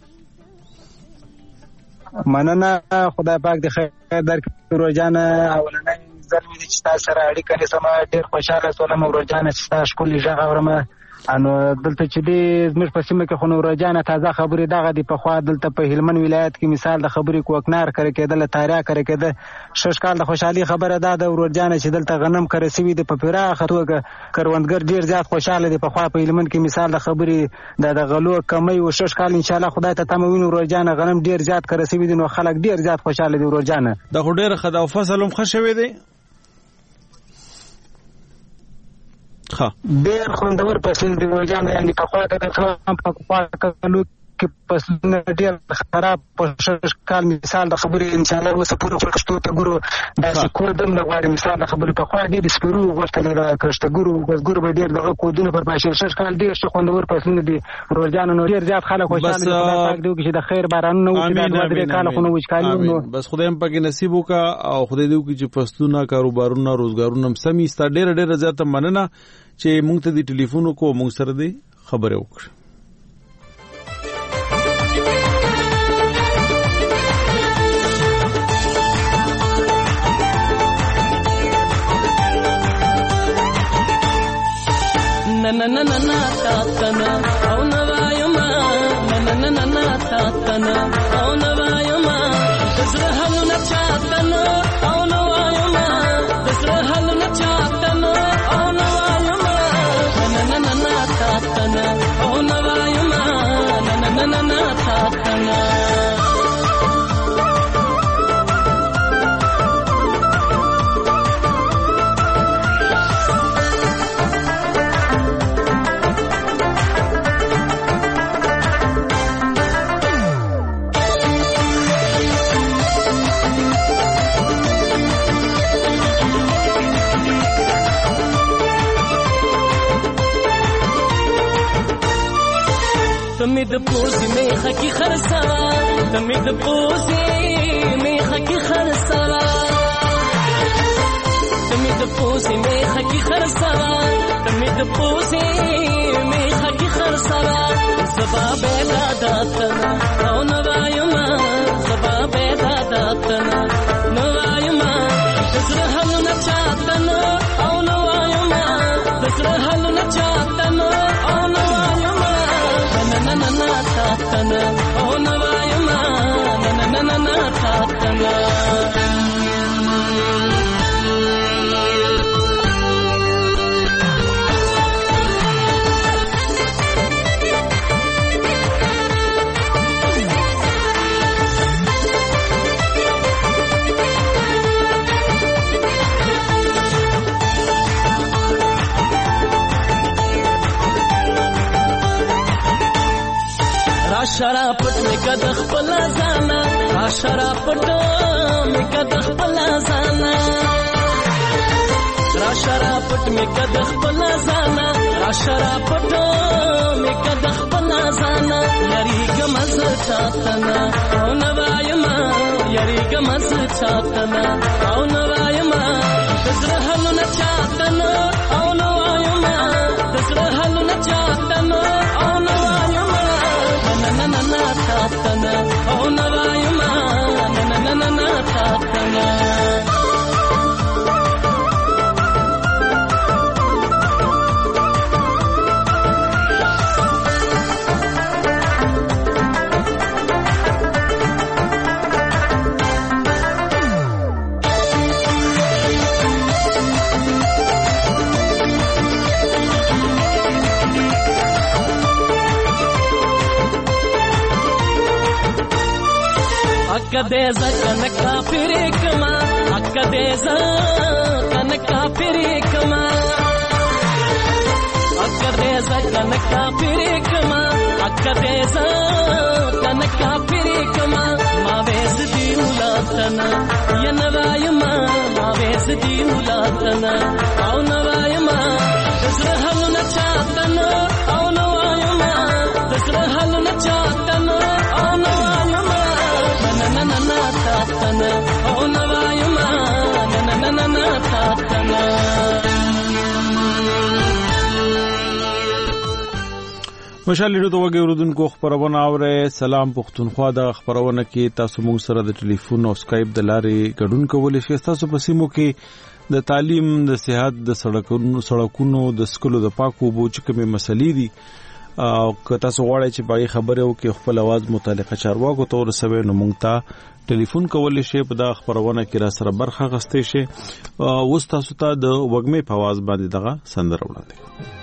مننه خدای پاک د خیر درکړي روزانه اولنۍ ځل مې چې تاسو سره اړیکه نسم ډیر خوشاله سولم روزانه چې تاسو کلی ژغ اورم انو دلته چې دی زموږ په سیمه کې خو روزانه تازه خبرې دغه دی په خوا دلته په هلمند ولایت کې مثال د خبرې کوکنار کړی کېدل تاریا کړی کېده شش کال د خوشحالي خبره ده د روزانه چې دلته غنم کړی سوي د په پراخه توګه کروندګر ډیر زیات خوشاله دي په خوا په هلمند کې مثال د خبرې د غلو کمی او شش کال ان شاء الله خدای ته تموین روزانه غنم ډیر زیات کړی سوي دي نو خلک ډیر زیات خوشاله دي روزانه د خډیر خدا فصل هم خوشوي دي ډېر خوندور فصل دی روزانه یعنی په خوا کې په خوا کې فصلونه ډېر خراب په شش کال مثال د خبرې ان شاء الله اوس پوره پښتو ته ګورو دا کودم د غواړي مثال د خبرې په خوا کې د سپیرو ورته د کښتګورو وګورو به ډېر دغه کودونه پر باشي شش کال ډېر خوندور فصلونه دي روزانه نو ډېر زیات خلک خوشاله دي پاک دی چې د خیر باران نو چې د درې کال خو نو وچکالي نو بس خدای هم پکې نصیب وکا او خدای دې وکړي چې فصلونه کاروبارونه روزګارونه سمي ستا ډېر زیات مننه چې مونږ ته د ټلیفون کو مونږ سره دی خبره وکړه نننننا تاتنا او نوایما نننننا تاتنا او نوایما دسر حلنا چاتنا او نوایما دسر حلنا چاتنا او نوایما نننننا تاتنا او نوایما نننننا تاتنا تمید پوزی میخه کی خرسوا تمید پوزی میخه کی خرسوا تمید پوزی میخه کی خرسوا تمید پوزی میخه کی خرسوا زبا بیدا داتنا او نوایما زبا بیدا داتنا نوایما دسر حل نچاتنا او نوایما دسر حل نچاتنا او نوایما نننننا تاتنا او نوایما نننننا تاتنا شراپت میں کدخ پلا زانا شراپت میں کدخ پلا زانا شراپت میں کدخ پلا زانا شراپت میں کدخ پلا زانا یری گمز چاتنا او نوایما یری گمز چاتنا او نوایما دسر حل نچاتنا او نوایما دسر حل نچاتنا اکا دې زکه کافر کما اکا دې زکه کافر کما اکا دې زکه کافر کما اکا دې زکه کافر کما ما وېز دی ولاتنا ینوایما ما وېز دی ولاتنا او نوایما زړه حل نه چاتنا او نوایما زړه حل نه چاتنا او نوایما نننننا تاتنا او نوایما نننننا تاتنا. مشال ریډیو د وګړو اوردونکو خبرونه اوره. سلام پښتونخوا د خبرونه کې تاسو موږ سره د ټلیفون او سکایپ د لارې ګډون کولای شئ. تاسو په سیمو کې د تعلیم، د صحت، د سړکونو د سکلو د پاکو اوبو چې کومې مسلې دي او که تاسو غواړئ چې باغی خبره وکړئ خپل आवाज متعلقه چارواکو ته ورسوي نو موږ ته ټلیفون کولای شئ. په دا خبرونه کې را سره برخه غستې شئ. اوس تاسو ته د وګمې په आवाज باندې دغه سندره وړاندې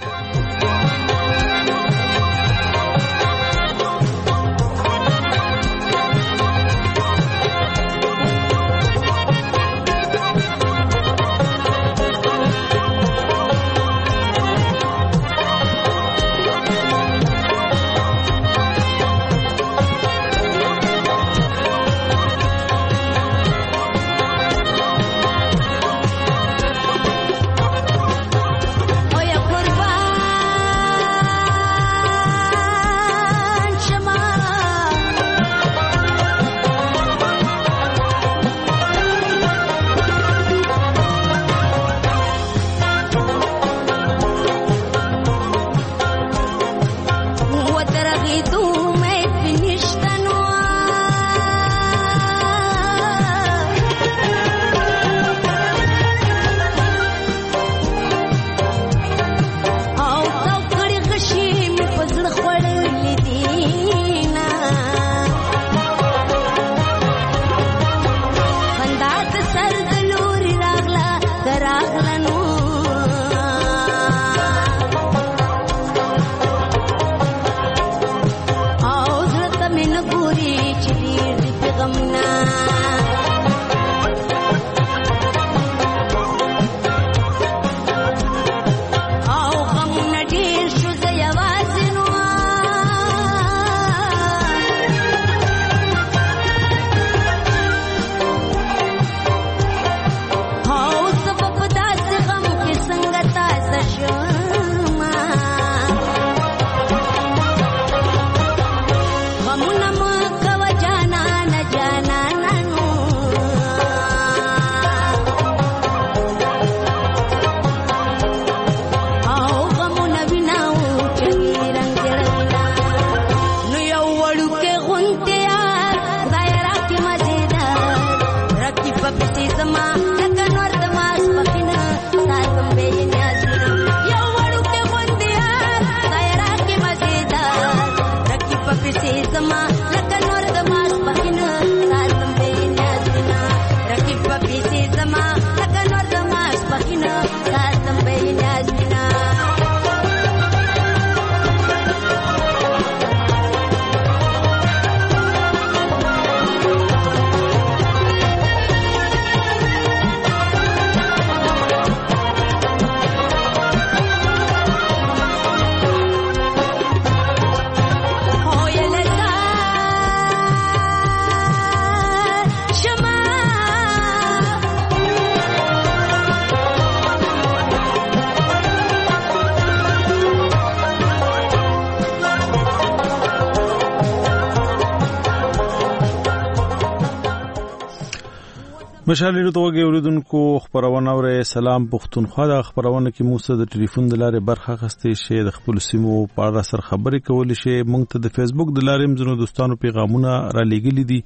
مشال ریډیو د وګړو اوردونکو خبرونه اوره. سلام پښتونخوا د خبرونه کې موږ د ټلیفون د لارې برخه غستې شي. د خپل سیمو په اړه سره خبرې کولې شي. موږ ته د فیسبوک د لارې مزونو دوستانو پیغامونه را لېږلي دي.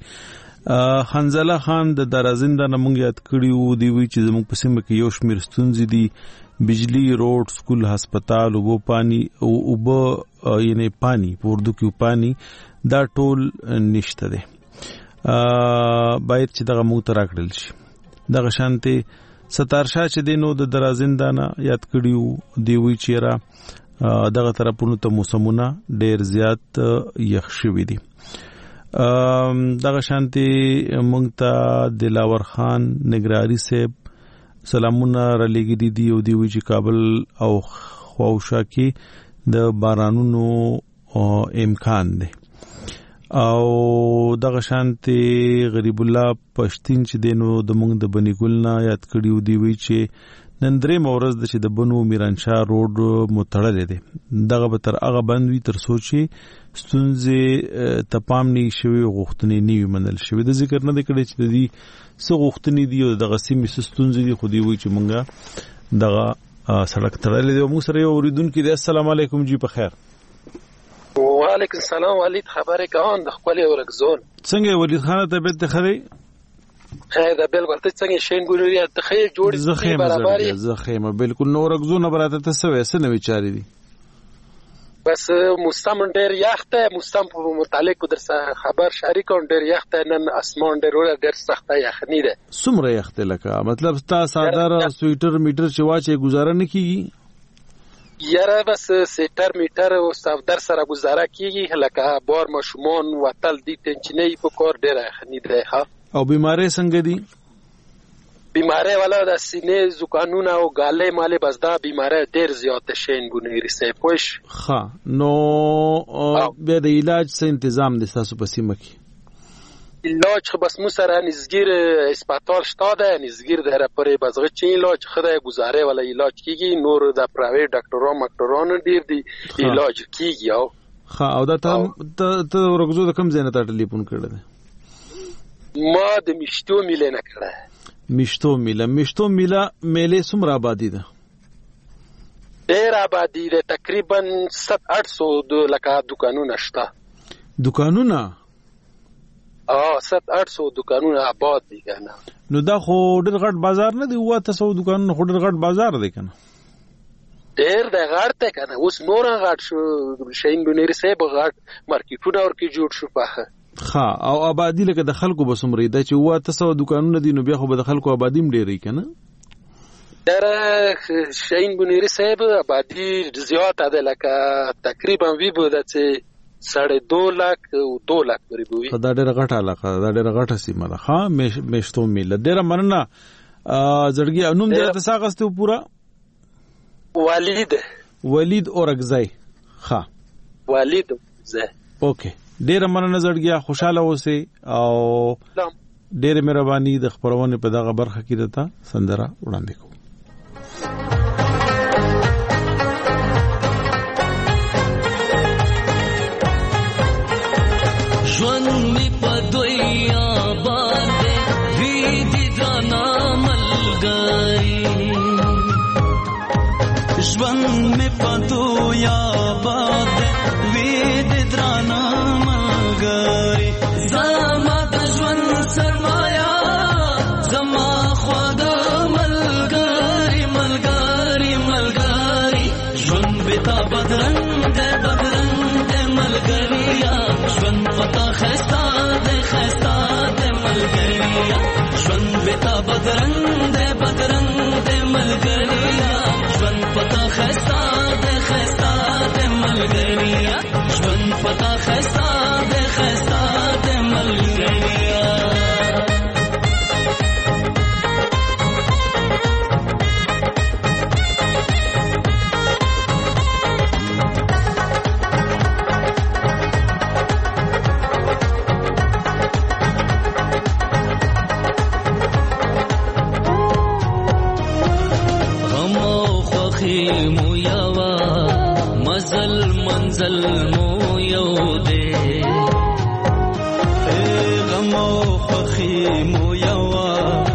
خنزله خان د درازنده نمونږ یاد کړیو دی وی چې زموږ په سیمه کې یو شمېر ستونزې دي. بجلی، روډ، سکول، هسپتال، اوبو پانی او اوبو یعنی پانی په اردو کې پانی دا ټول نشته دي. باید چې دغه مو تر راکړل شي. دغه شانتي ستارشاه چې دینو د درازندانه یاد کړیو دی وی چې را دغه طرفونو ته موسمونه ډیر زیات یخ شوي دي. دغه شانتي مونږ ته دلاور خان نگراری صاحب سلامونه را لګیدي دي او دی وی چې کابل او خواوشا کې د بارانونو امکان دی او دغه شانتي غریب الله پښتين چې دینو د مونږ د بنی ګل نه یاد کړیو دی وی چې نن درې مورز د چې د بنو میرانشاه روډ متړلې دي دغه به تر هغه بند وي تر سوچي ستونزې تپام نه شوي غوښتنې نیوي منل شوي د ذکر نه کړي چې د دې څه غوښتنې دي او دغه سیمې ستونزې دي خو دی وی چې مونږه دغه سړک تړلې دي موږ سره یو اوریدونکو دی السلام علیکم جی په خیر وعلیکم السلام ولید خبرې کوم د خپل ورګزون څنګه ولید خان طبيعت ته خري خیر دا بالکل ته څنګه شین ګوریا ته خیر جوړ برابرې زخیمه بالکل نو ورګزون براته ته څه وسه نه وچاري دي بس مستم ډېر یخته مستم په متعلق در سره خبر شریکون ډېر یخته نن اسمان ډېر سخته یخنی ده څومره یخته لکه مطلب تا ساده سویټر میټر چې واچې گزاره نه کیږي یاره بس سیټر میټر او صفدر سره گزاره کیږي لکه بار مشمون وتل دي تنچنې په کور ډېر یخنی ده ها او بیماری څنګه دي بیماری والا د سینې زکانونه او غالې مالې بس دا بیماری ډېر زیات شین ګونې رسې پوش ها نو به د علاج څه تنظیم دي تاسو په سیمه کې علاج خو بس مو سره نزګیر هسپتال شته ده نزګیر د پرې بزغه چې علاج خدای گزاره ولا علاج کیږي نور د پرایویټ ډاکټرانو ډیر دي علاج کیږي او ها او دا ته ورغزو د کم زینه ته ټلیفون کړل ما د مشتو میله نه کړه مشتو میله میله څومره آبادی ده ډیر آبادی ده تقریبا 700-800 لکه دکانونه شته دکانونه 700-800 دکانونه آباد دي کنه نو دا خو ډیر غټ بازار نه دی 900 دکانونه خو ډیر غټ بازار دی کنه ډیر د غټ ته کنه اوس نور غټ شو شین بنيري سیب غټ مارکیټونه ورکی جوړ شو پخه ها او آبادی لکه د خلکو بسمري دا چې 900 دکانونه دي نو بیا خو به د خلکو آبادی م ډیرې کنه در شین بنيري سیب آبادی زیاته ده لکه تقریبا وی بوده چې 2.5 لک او 2 لک پورې بوي دا ډېر غټه علاقه دا ډېر غټه سیمه ده ها مشتو میله ډېر مننه زړګي انوم دې تاسو غسته پورا ولید اورګزای ها ولید اورګزای اوکې ډېر مننه زړګي خوشاله اوسئ او ډېر مهرباني د خبرونه په دغه برخه کې دته سندره وړاندې کوم ژوند می پدویا باندې وی دي درنا ملګری ژوند می پدویا باندې وی دي درنا ملګری زما د ژوند سرمایا زما خود ملګری ژوند بتا بدرنګ ده ملګریا ژوند پتا خستا ده ملګریا ژوند بتا بدرنګ ده ملګریا ژوند پتا خستا ده ملګریا ژوند پتا خستا ده ملګریا مو یوا منزل مو یو دے غم او خوخی مو یوا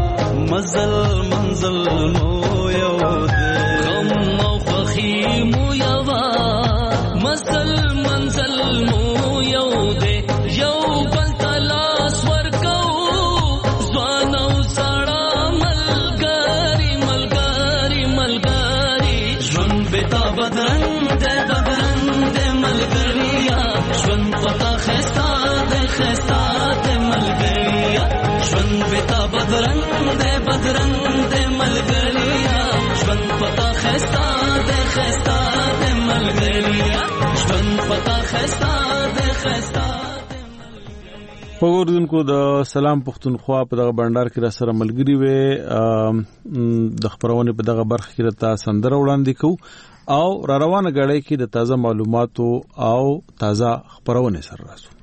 منزل مو یو دے غم او خوخی مو یوا منزل مو یو دے یو بل تلاس ورکو ځوان او سړا ملګری ژوند بتا بدرنګ ده ملګریا ژوند پتا خستا ده ملګریا ژوند بتا بدرنګ ده ملګریا ژوند پتا خستا ده ملګریا ژوند پتا خستا ده وګورونکو د سلام پښتونخوا په دغه بندر کې را سره ملګری وي د خبرونه په دغه برخه کې راته سندره وړاندې کو او را روانه غړې کې د تازه معلوماتو او تازه خبرونه سره راسو.